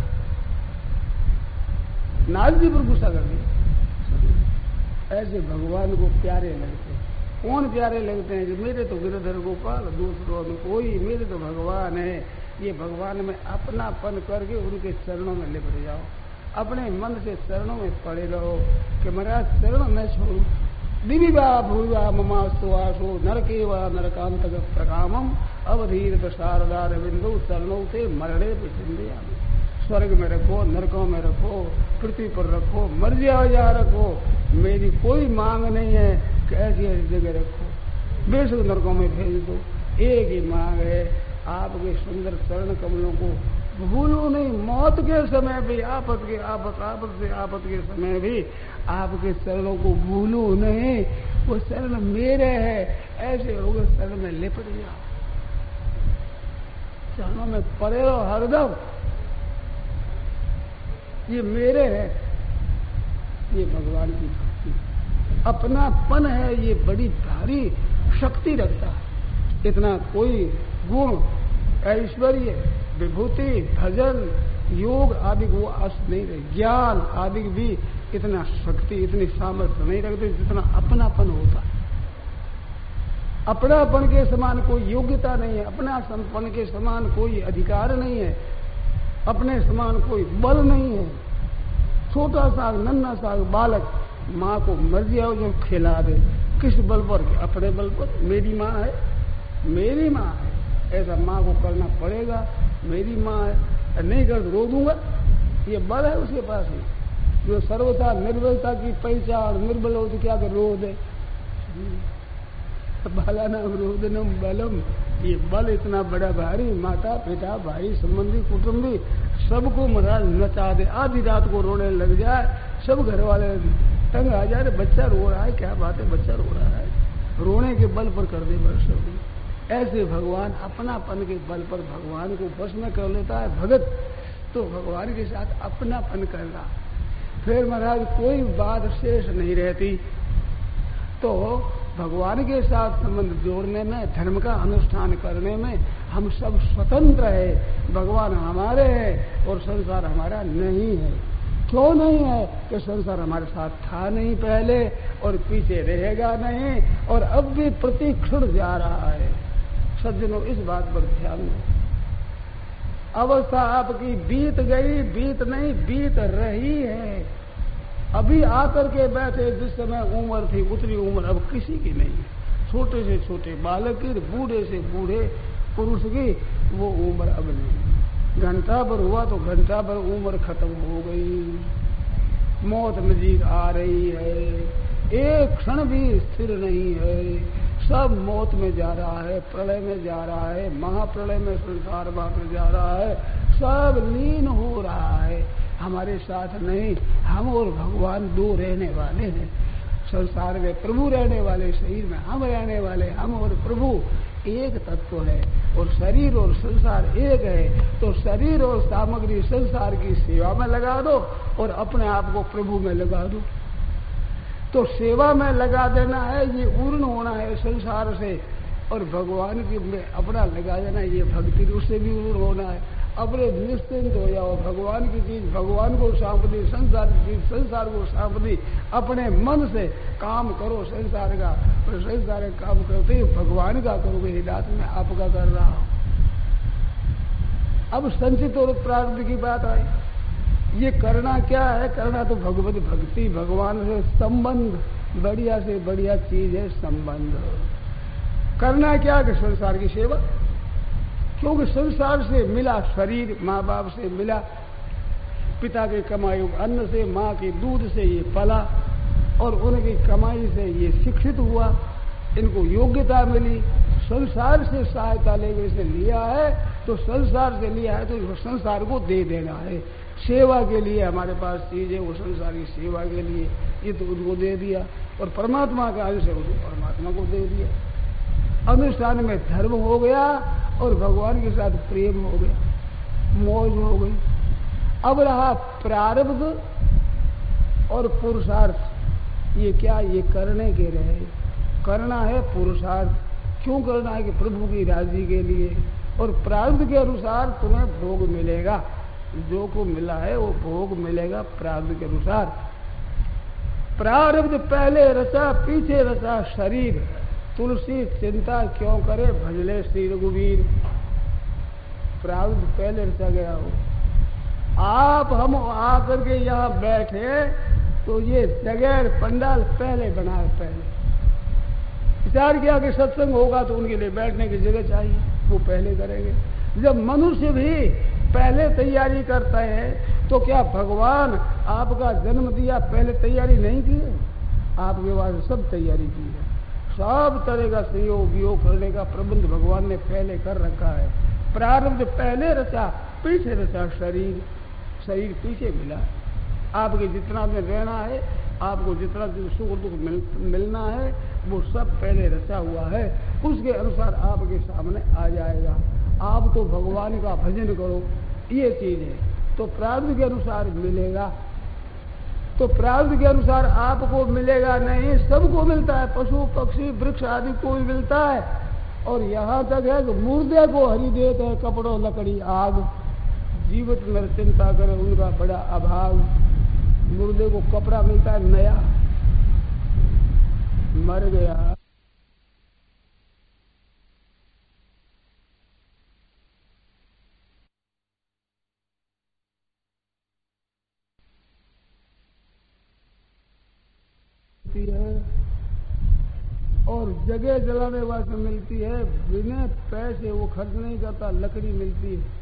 A: नाग जी पर गुस्सा कर दिया। ऐसे भगवान को प्यारे लगते हैं। कौन प्यारे लगते हैं कि मेरे तो गिरधर गोपाल, दूसरों में कोई, मेरे तो भगवान है। ये भगवान में अपनापन करके उनके चरणों में लिपट जाओ, अपने मन से चरणों में पड़े रहो कि महाराज चरण न छोड़ू। दिव्या भूया ममास्तु आशो नरके व नरकांतक प्रकामम अवधीर शारदार बिंदु चरणों से मरणे पिछंदे। स्वर्ग में रखो, नरकों में रखो, पृथ्वी पर रखो, मर्जी जा रखो, मेरी कोई मांग नहीं है कि ऐसी ऐसी जगह रखो, बेशक नरकों में भेज दो। एक ही मांग है, आपके सुंदर चरण कमलों को भूलो नहीं। मौत के समय भी, आपत से आपत के समय भी आपके चरणों को भूलो नहीं। वो चरण मेरे है, ऐसे होगा चरण में लिपट जाओ, चरणों में पड़े रहो हरदम। ये मेरे है, ये भगवान की भक्ति, अपनापन है, ये बड़ी भारी शक्ति रखता है। इतना कोई गुण, ऐश्वर्य, विभूति, भजन, योग आदि वो अस नहीं रहे, ज्ञान आदि भी इतना शक्ति, इतनी सामर्थ्य नहीं रखते जितना अपनापन होता है। अपनापन के समान कोई योग्यता नहीं है, अपनापन के समान कोई अधिकार नहीं है, अपने समान कोई बल नहीं है। छोटा सा नन्हा सा बालक माँ को मर्जी आओ जो खिला दे, किस बल पर? अपने बल पर। मेरी माँ है, मेरी माँ है, ऐसा माँ को करना पड़ेगा। मेरी माँ है, नहीं कर रो दूंगा, ये बल है उसके पास में। जो सर्वथा निर्बलता की पहचान, निर्बल हो तो क्या कर रो दे, बालानाम रोदनम बलम। ये बल इतना बड़ा भारी, माता पिता भाई संबंधी कुटुंबी सबको महाराज नचा दे। आधी रात को रोने लग जाए, सब घर वाले तंग आ जाए, बच्चा रो रहा है, क्या बात है बच्चा रो रहा है, रोने के बल पर कर दे बस। ऐसे भगवान अपनापन के बल पर भगवान को बस में कर लेता है भगत। तो भगवान के साथ अपनापन करना, फिर महाराज कोई बात शेष नहीं रहती। तो भगवान के साथ संबंध जोड़ने में, धर्म का अनुष्ठान करने में हम सब स्वतंत्र है। भगवान हमारे हैं और संसार हमारा नहीं है। क्यों नहीं है? कि संसार हमारे साथ था नहीं पहले और पीछे रहेगा नहीं, और अब भी प्रति क्षण जा रहा है। सज्जनों, इस बात पर ध्यान दो। अवस्था आपकी बीत गई, बीत नहीं, बीत रही है। अभी आकर के बैठे, जिस समय उम्र थी उतनी उम्र अब किसी की नहीं है। छोटे से छोटे बालक की, बूढ़े से बूढ़े पुरुष की वो उम्र अब नहीं। घंटा भर हुआ तो घंटा भर उम्र खत्म हो गई, मौत नजीक आ रही है, एक क्षण भी स्थिर नहीं है। सब मौत में जा रहा है, प्रलय में जा रहा है, महाप्रलय में संसार बाहर जा रहा है, सब लीन हो रहा है। हमारे साथ नहीं, हम और भगवान दो रहने वाले हैं। संसार में प्रभु रहने वाले, शरीर में हम रहने वाले, हम और प्रभु एक तत्व है। और शरीर और संसार एक है, तो शरीर और सामग्री संसार की सेवा में लगा दो और अपने आप को प्रभु में लगा दो। तो सेवा में लगा देना है, ये पूर्ण होना है संसार से, और भगवान की में अपना लगा देना, ये भक्ति उससे भी पूर्ण होना है। अपने निश्चिंत हो जाओ, भगवान की चीज भगवान को सौंप दी, संसार की चीज संसार को सौंप दी। अपने मन से काम करो संसार का, और संसार का काम करते ही भगवान का करोगे। हिदायत में आपका कर रहा हूं। अब संचित और प्रारब्ध की बात आई। ये करना क्या है? करना तो भगवत भक्ति, भगवान से संबंध, बढ़िया से बढ़िया चीज है संबंध। करना क्या कि संसार की सेवा, क्योंकि संसार से मिला शरीर, माँ बाप से मिला, पिता के कमाई अन्न से, माँ के दूध से ये पला और उनकी कमाई से ये शिक्षित हुआ, इनको योग्यता मिली। संसार से सहायता लेकर इसे लिया है तो संसार से लिया है तो संसार को दे देना है। सेवा के लिए हमारे पास चीज है, वो संसार की सेवा के लिए, ये तो उनको दे दिया। और परमात्मा का अंश है, उसको परमात्मा को दे दिया। अनुष्ठान में धर्म हो गया और भगवान के साथ प्रेम हो गया, मौज हो गई। अब रहा प्रारब्ध और पुरुषार्थ। ये क्या, ये करने के रहे, करना है पुरुषार्थ। क्यों करना है कि प्रभु की राजी के लिए। और प्रारब्ध के अनुसार तुम्हें भोग मिलेगा, जो को मिला है वो भोग मिलेगा प्रारब्ध के अनुसार। प्रारब्ध पहले रचा पीछे रचा शरीर, तुलसी चिंता क्यों करे भजले श्री रघुवीर। प्रारब्ध पहले रचा गया हो। आप हम आकर के यहाँ बैठे तो ये जगह पंडाल पहले बनाए, पहले विचार किया कि सत्संग होगा तो उनके लिए बैठने की जगह चाहिए, वो पहले करेंगे। जब मनुष्य भी पहले तैयारी करता है तो क्या भगवान आपका जन्म दिया पहले तैयारी नहीं की है? आपके पास सब तैयारी की है, सब तरह का सहयोग वियोग करने का प्रबंध भगवान ने पहले कर रखा है। प्रारब्ध पहले रचा पीछे रचा शरीर, शरीर पीछे मिला। आपके जितना दिन रहना है, आपको जितना दिन सुख दुख मिलना है, वो सब पहले रचा हुआ है, उसके अनुसार आपके सामने आ जाएगा। आप तो भगवान का भजन करो, ये चीज है। तो प्रारब्ध के अनुसार मिलेगा, तो प्रारब्ध के अनुसार आपको मिलेगा नहीं, सबको मिलता है, पशु पक्षी वृक्ष आदि को भी मिलता है। और यहाँ तक है कि मुर्दे को हरि देते है कपड़ों लकड़ी आग, जीवित नर चिंता करे उनका बड़ा अभाव। मुर्दे को कपड़ा मिलता है नया, मर गया है और जगह जलाने वास्ते मिलती है, बिना पैसे वो खर्च नहीं करता, लकड़ी मिलती है।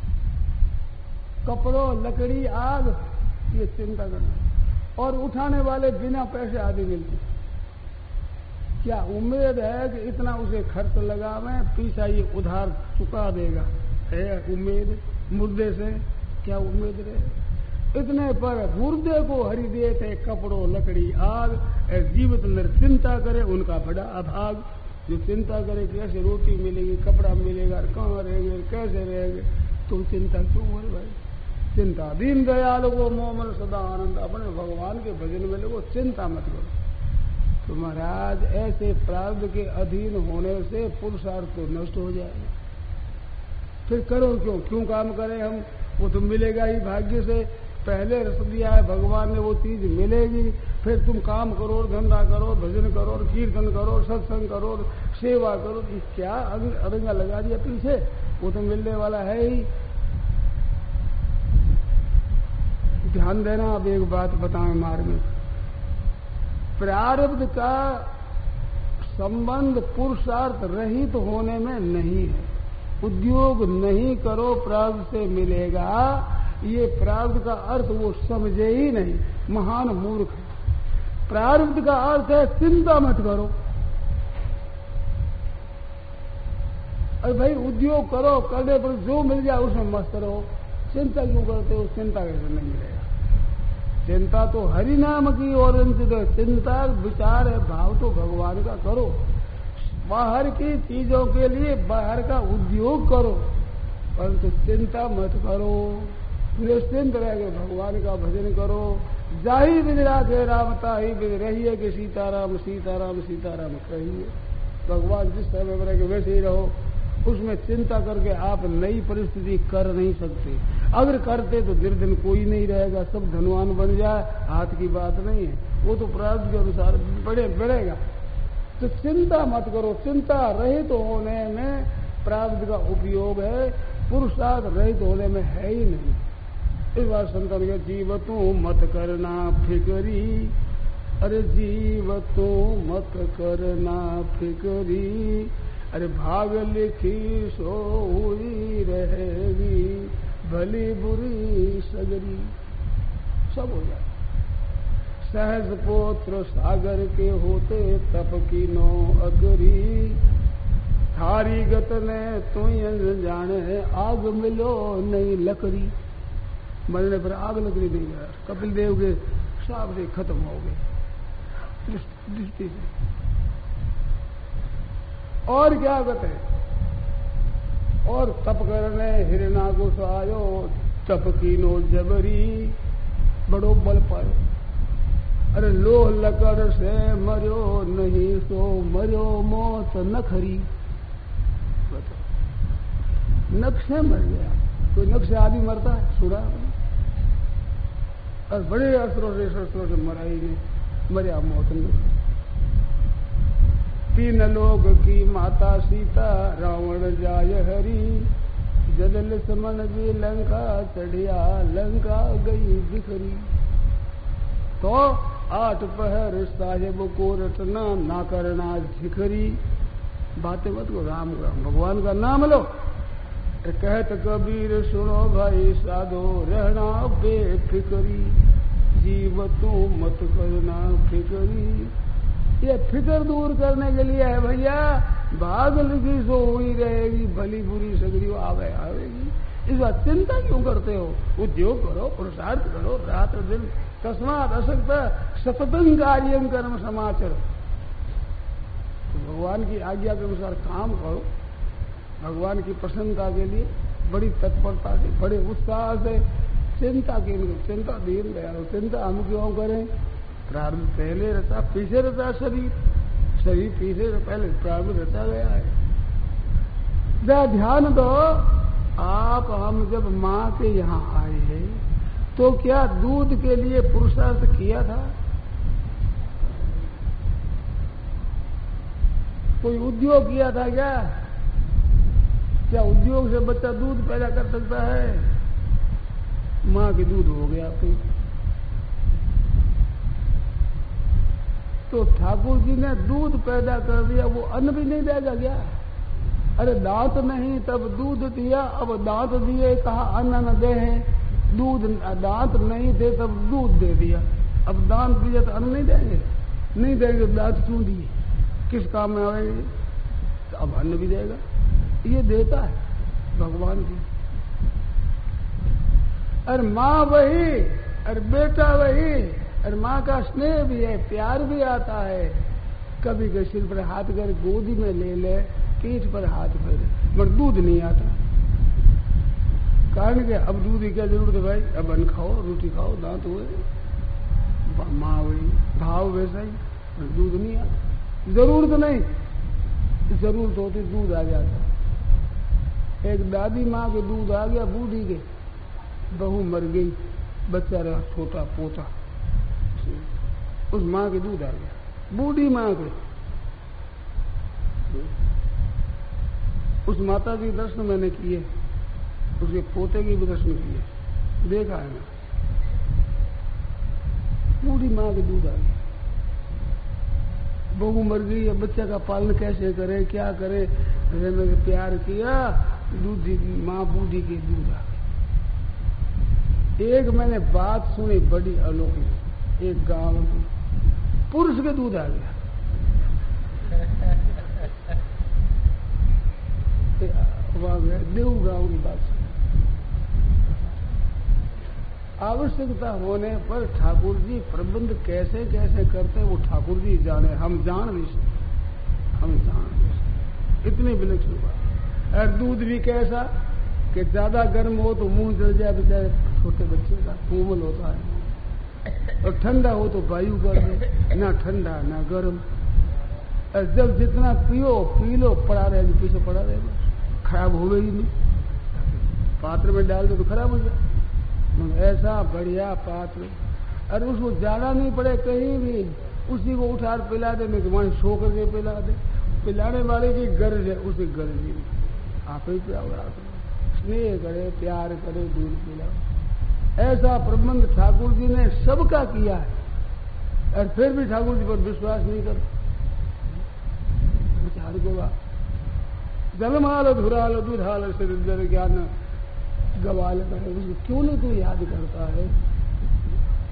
A: कपड़ों लकड़ी आग, ये चिंता करना। और उठाने वाले बिना पैसे आदि मिलते। क्या उम्मीद है कि इतना उसे खर्च लगावे, पीछा ये उधार चुका देगा? है उम्मीद मुर्दे से? क्या उम्मीद रहे? इतने पर मुर्दे को हरि देते कपड़ों लकड़ी आग, जीवित नर चिंता करे उनका बड़ा अभाग। जो चिंता करे कैसे रोटी मिलेगी, कपड़ा मिलेगा, कहाँ रहेंगे, कैसे रहेंगे, तो चिंता क्यों हो भाई? चिंता दीन दयाल को मोमन सदा आनंद, अपने भगवान के भजन में लगो, चिंता मत करो। तो महाराज ऐसे प्रारब्ध के अधीन होने से पुरुषार्थ तो नष्ट हो जाएगा। फिर करो क्यों, क्यों काम करें हम? वो तो मिलेगा ही भाग्य से, पहले रस दिया है भगवान ने, वो चीज मिलेगी। फिर तुम काम करो, धंधा करो, भजन करो, कीर्तन करो, सत्संग करो, सेवा करो, क्या अरंगा लगा दिया पीछे? वो तो मिलने वाला है ही। ध्यान देना। अब एक बात बताएं मार्ग में, प्रारब्ध का संबंध पुरुषार्थ रहित होने में नहीं है। उद्योग नहीं करो प्रारब्ध से मिलेगा, ये प्रारब्ध का अर्थ वो समझे ही नहीं, महान मूर्ख है। प्रारब्ध का अर्थ है चिंता मत करो। अरे भाई उद्योग करो, करने पर जो मिल जाए उसमें मस्त रहो, चिंता क्यों करते हो? चिंता कैसे नहीं मिलेगा? चिंता तो हरि नाम की और चिंता विचार है, भाव तो भगवान का करो। बाहर की चीजों के लिए बाहर का उद्योग करो, परंतु चिंता मत करो। निश्चिंत रह के भगवान का भजन करो। जाही बिजरा के रामता ही बिज रहिए कि सीताराम सीताराम सीताराम कहिए। भगवान जिस समय में रह के वैसे ही रहो, उसमें चिंता करके आप नई परिस्थिति कर नहीं सकते। अगर करते तो निर्धन कोई नहीं रहेगा, सब धनवान बन जाए, हाथ की बात नहीं है। वो तो प्रारब्ध के अनुसार बढ़ेगा। तो चिंता मत करो। चिंता रहित होने में प्रारब्ध का उपयोग है, पुरुषार्थ रहित होने में है ही नहीं। इस बार संतन के जीवतों मत करना फिकरी, अरे जीवतों मत करना फिकरी, अरे भाग लिखी सो हुई रहेगी भली बुरी सगरी। सब हो जाए। सहज पोत्र सागर के होते तप की नो अकरी, थारी गत ने तू जाने आग मिलो नहीं लकड़ी। मरने पर आग लकड़ी नहीं गया। कपिल देव के साफ से खत्म हो गए दृष्टि से। और क्या कहते हैं, और तप करने हिरणा को आयो तप की नो जबरी, बड़ो बल पायो। अरे लोह लकड़ से मर्यो नहीं सो मर्यो मौत नखरी। नख से मर गया। कोई नख से आदमी मरता है? सुना। और बड़े अस्त्रों से शस्त्रों से मरा ही नहीं, मरिया मौत नख। तीन लोक की माता सीता रावण जाय हरी, जदल समन भी लंका चढ़िया लंका गई बिखरी। तो 8 पहर साहेब को रटना ना करना झिखरी। बातें मत को राम राम भगवान का नाम लो। कहत कबीर सुनो भाई साधो रहना बेफिक्री, जीव तू मत करना फिक्री। ये फिक्र दूर करने के लिए है भैया। भाग लिखी सो हुई रहेगी, भली बुरी सगरी आवे आवेगी। इस बात चिंता क्यों करते हो? उद्योग करो, पुरुषार्थ करो, रात दिन तस्मात् असक्त सततं कार्यं कर्म समाचर। भगवान की आज्ञा के अनुसार काम करो। भगवान की प्रसन्नता के लिए बड़ी तत्परता से, बड़े उत्साह से। चिंता की चिंता दीन दयाल, चिंता हम क्यों करें? प्रारंभ पहले रचा पीछे रचा शरीर, शरीर पीछे पहले प्रारंभ रचा गया है। जरा ध्यान दो। आप हम जब माँ के यहाँ आए हैं तो क्या दूध के लिए पुरुषार्थ किया था? कोई उद्योग किया था क्या? क्या उद्योग से बच्चा दूध पैदा कर सकता है? माँ के दूध हो गया फिर। तो ठाकुर जी ने दूध पैदा कर दिया, वो अन्न भी नहीं देगा क्या? अरे दांत नहीं तब दूध दिया, अब दांत दिए कहा अन्न न दे हैं। दूध दांत नहीं थे तब दूध दे दिया, अब दांत दिया तो अन्न नहीं देंगे? नहीं देंगे तो दांत क्यों दिए? किस काम में आएंगे? तो अब अन्न भी देगा। ये देता है भगवान की। अरे माँ वही, अरे बेटा वही, अरे माँ का स्नेह भी है, प्यार भी आता है। कभी के सिर पर हाथ कर गोदी में ले ले, पीठ पर हाथ फेरे, मगर दूध नहीं आता। कारण के अब दूध की क्या जरूरत है भाई? अब अन्न खाओ, रोटी खाओ, दांत हुए। माँ वही, भाव वैसा ही, दूध नहीं आता। जरूरत नहीं, जरूरत होती दूध आ जाता। एक दादी माँ के दूध आ गया, बूढ़ी के, बहू मर गई, बच्चा रहा छोटा पोता, उस माँ के दूध आ गया, बूढ़ी माँ के। उस माता के दर्शन मैंने किए, उसके पोते के भी दर्शन किए, देखा है मैं। बूढ़ी माँ के दूध आ गया, बहू मर गई, अब बच्चा का पालन कैसे करे, क्या करे? मैंने प्यार किया, दूधी माँ बूढ़ी के दूध आ गई। एक मैंने बात सुनी बड़ी अलौकिक, एक गांव में पुरुष के दूध आ गया। देव गांव की बात सुनी। आवश्यकता होने पर ठाकुर जी प्रबंध कैसे कैसे करते वो ठाकुर जी जाने, हम जान नहीं सकते, हम जान नहीं सकते। इतनी विलक्षण बात। और दूध भी कैसा कि ज्यादा गर्म हो तो मुंह जल जाए, बेचारे छोटे बच्चे का कोमल होता है, और ठंडा हो तो वायु कर दे, ना ठंडा ना गर्म। और जब जितना पियो पी लो, पड़ा रहेगा पीछे पड़ा रहेगा, खराब हो गई नहीं। पात्र में डाल दो तो खराब हो जाए। ऐसा बढ़िया पात्र, और उसको जाना नहीं पड़े कहीं भी, उसी को उठा पिला दे, नहीं तो वहां सो करके पिला दे। पिलाने वाले की गर्ज है, उसे गर्ज ही नहीं, आप ही पिलाओ, स्नेह करे, प्यार करे, दूध पिलाओ। ऐसा प्रबंध ठाकुर जी ने सबका किया है, और फिर भी ठाकुर जी पर विश्वास नहीं करते। विचार को जलमाल धुराल दुधाल सिर ज्ञान गवाल करे, उसको क्यों नहीं कोई याद करता है?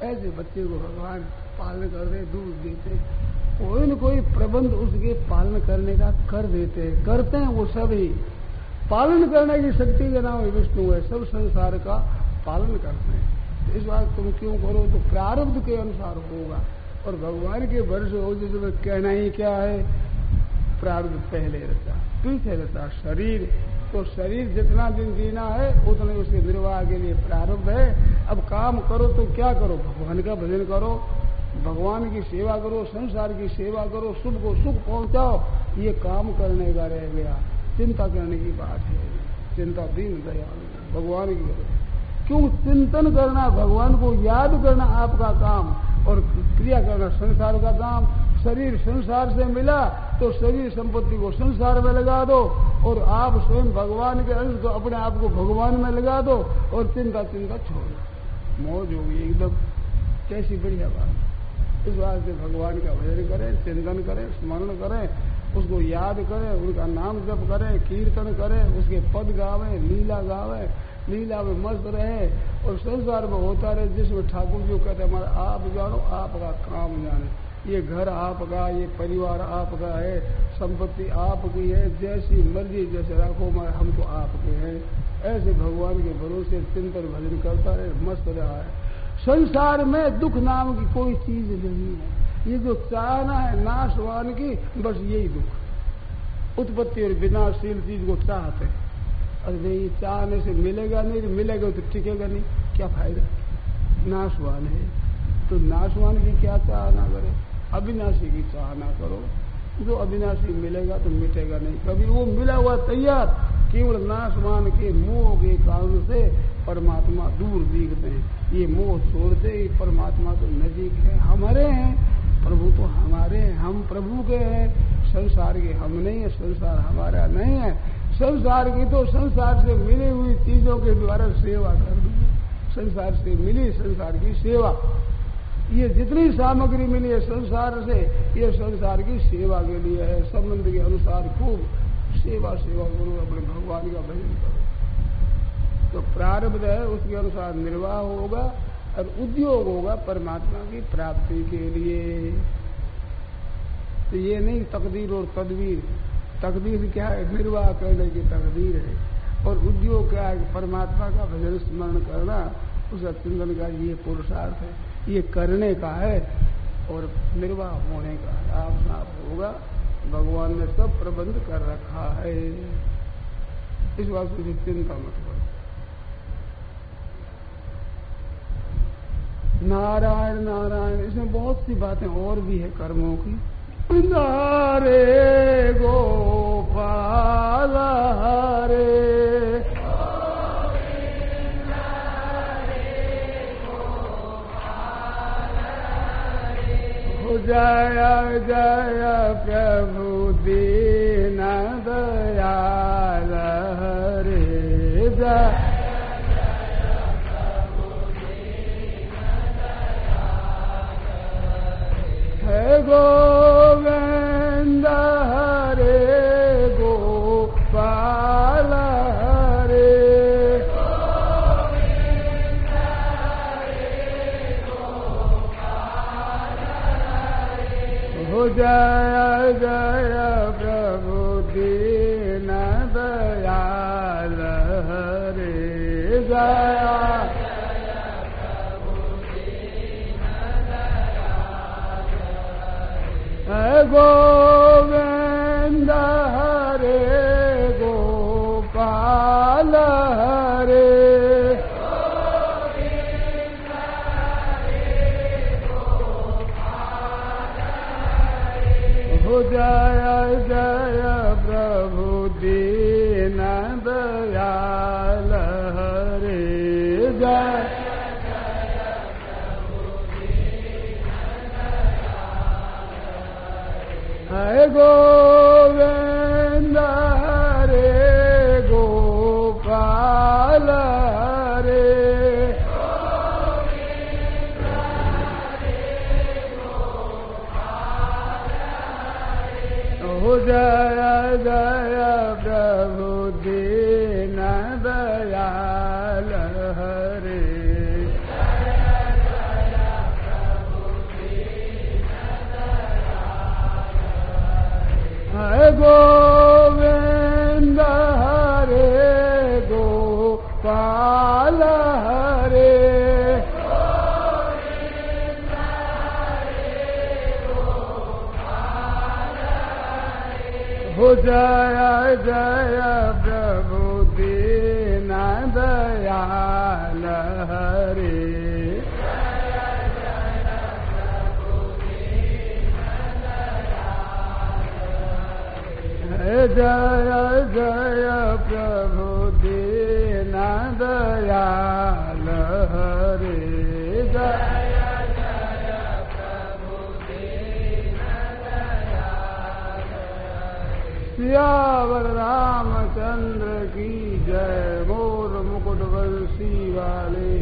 A: ऐसे बच्चे को भगवान पालन करते, दूध देते, कोई न कोई प्रबंध उसके पालन करने का कर देते, करते हैं वो सभी। पालन करने की शक्ति का नाम विष्णु है, सब संसार का पालन करते हैं। तो इस बात तुम क्यों करो, तो प्रारब्ध के अनुसार होगा। और भगवान के वर्ष हो जिसमें कहना ही क्या है, प्रारब्ध पहले रहता, पीछे रहता शरीर। तो शरीर जितना दिन जीना है उतने उसके निर्वाह के लिए प्रारब्ध है। अब काम करो तो क्या करो, भगवान का भजन करो, भगवान की सेवा करो, संसार की सेवा करो, सुख को सुख पहुंचाओ, ये काम करने का रह गया। चिंता करने की बात है, चिंता दीन दयालु भगवान की करो। क्यों चिंतन करना, भगवान को याद करना आपका काम, और क्रिया करना संसार का काम। शरीर संसार से मिला तो शरीर संपत्ति को संसार में लगा दो, और आप स्वयं भगवान के अंश तो अपने आप को भगवान में लगा दो, और चिंता चिंता छोड़ो, मौज होगी एकदम। कैसी बढ़िया बात। इस बात से भगवान का भजन करें, चिंतन करें, स्मरण करें, उसको याद करें, उनका नाम जप करें, कीर्तन करें, उसके पद गावें, लीला गावें, लीला में मस्त रहे, और संसार में होता रहे जिसमें ठाकुर जी कहते हैं हमारा आप जानो, आपका काम जाने। ये घर आपका, ये परिवार आपका है, संपत्ति आपकी है, जैसी मर्जी जैसे रखो, हम तो आपके हैं। ऐसे भगवान के भरोसे चिंतन भजन करता रहे, मस्त रहा है। संसार में दुख नाम की कोई चीज नहीं है। ये जो चाहना है नाशवान की, बस यही दुख, उत्पत्ति और विनाशशील चीज को चाहते हैं। अरे ये चाहने से मिलेगा नहीं, मिलेगा तो टिकेगा नहीं, क्या फायदा। नाशवान है तो नाशवान की क्या चाहना करे, अविनाशी की चाहना करो। जो अविनाशी मिलेगा तो मिटेगा नहीं कभी, वो मिला हुआ तैयार। केवल नाशवान के मोह के कारण से परमात्मा दूर दिखते हैं। ये मोह छोड़ते ही परमात्मा तो नजीक है, हमारे हैं, प्रभु तो हमारे हैं, हम प्रभु के हैं, संसार के हम नहीं है, संसार हमारा नहीं है। संसार की तो संसार से मिली हुई चीजों के द्वारा सेवा कर दी, संसार से मिली संसार की सेवा। ये जितनी सामग्री मिली है संसार से, ये संसार की सेवा के लिए है। संबंध के अनुसार खूब सेवा करो, अपने भगवान का भजन करो। तो प्रारब्ध है उसके अनुसार निर्वाह होगा, और उद्योग होगा परमात्मा की प्राप्ति के लिए। तो ये नहीं तकदीर और तदबीर। तकदीर क्या है, निर्वाह करने की तकदीर है, और उद्योग क्या है, परमात्मा का भजन स्मरण करना, उसका चिंतन का ये पुरुषार्थ है, ये करने का है, और निर्वाह होने का आप साफ होगा। भगवान ने सब प्रबंध कर रखा है, इस बात की चिंता मत करो। नारायण नारायण, इसमें बहुत सी बातें और भी है कर्मों की। नारे गोपाल हरे, जय जय प्रभु दीन दयाल हरे, जय हे गोविंद हरे गोपाल हरे, जय जय प्रभु दीन दयाल हरे, जय गोविंद हरे गोपाल हरे, जय जय प्रभु दीन दयाल हरे, जय हरे गोविंद हरे गोपाल हरे, जय जय प्रभु दीन दयाल हरे, जय जय प्रभु दीन दयाल हरे। जय जय प्रभु दीन दयाल हरे। जय जय प्रभु दीन दयाल हरे। सियावर रामचंद्र की जय। मोर मुकुट बंसी वाले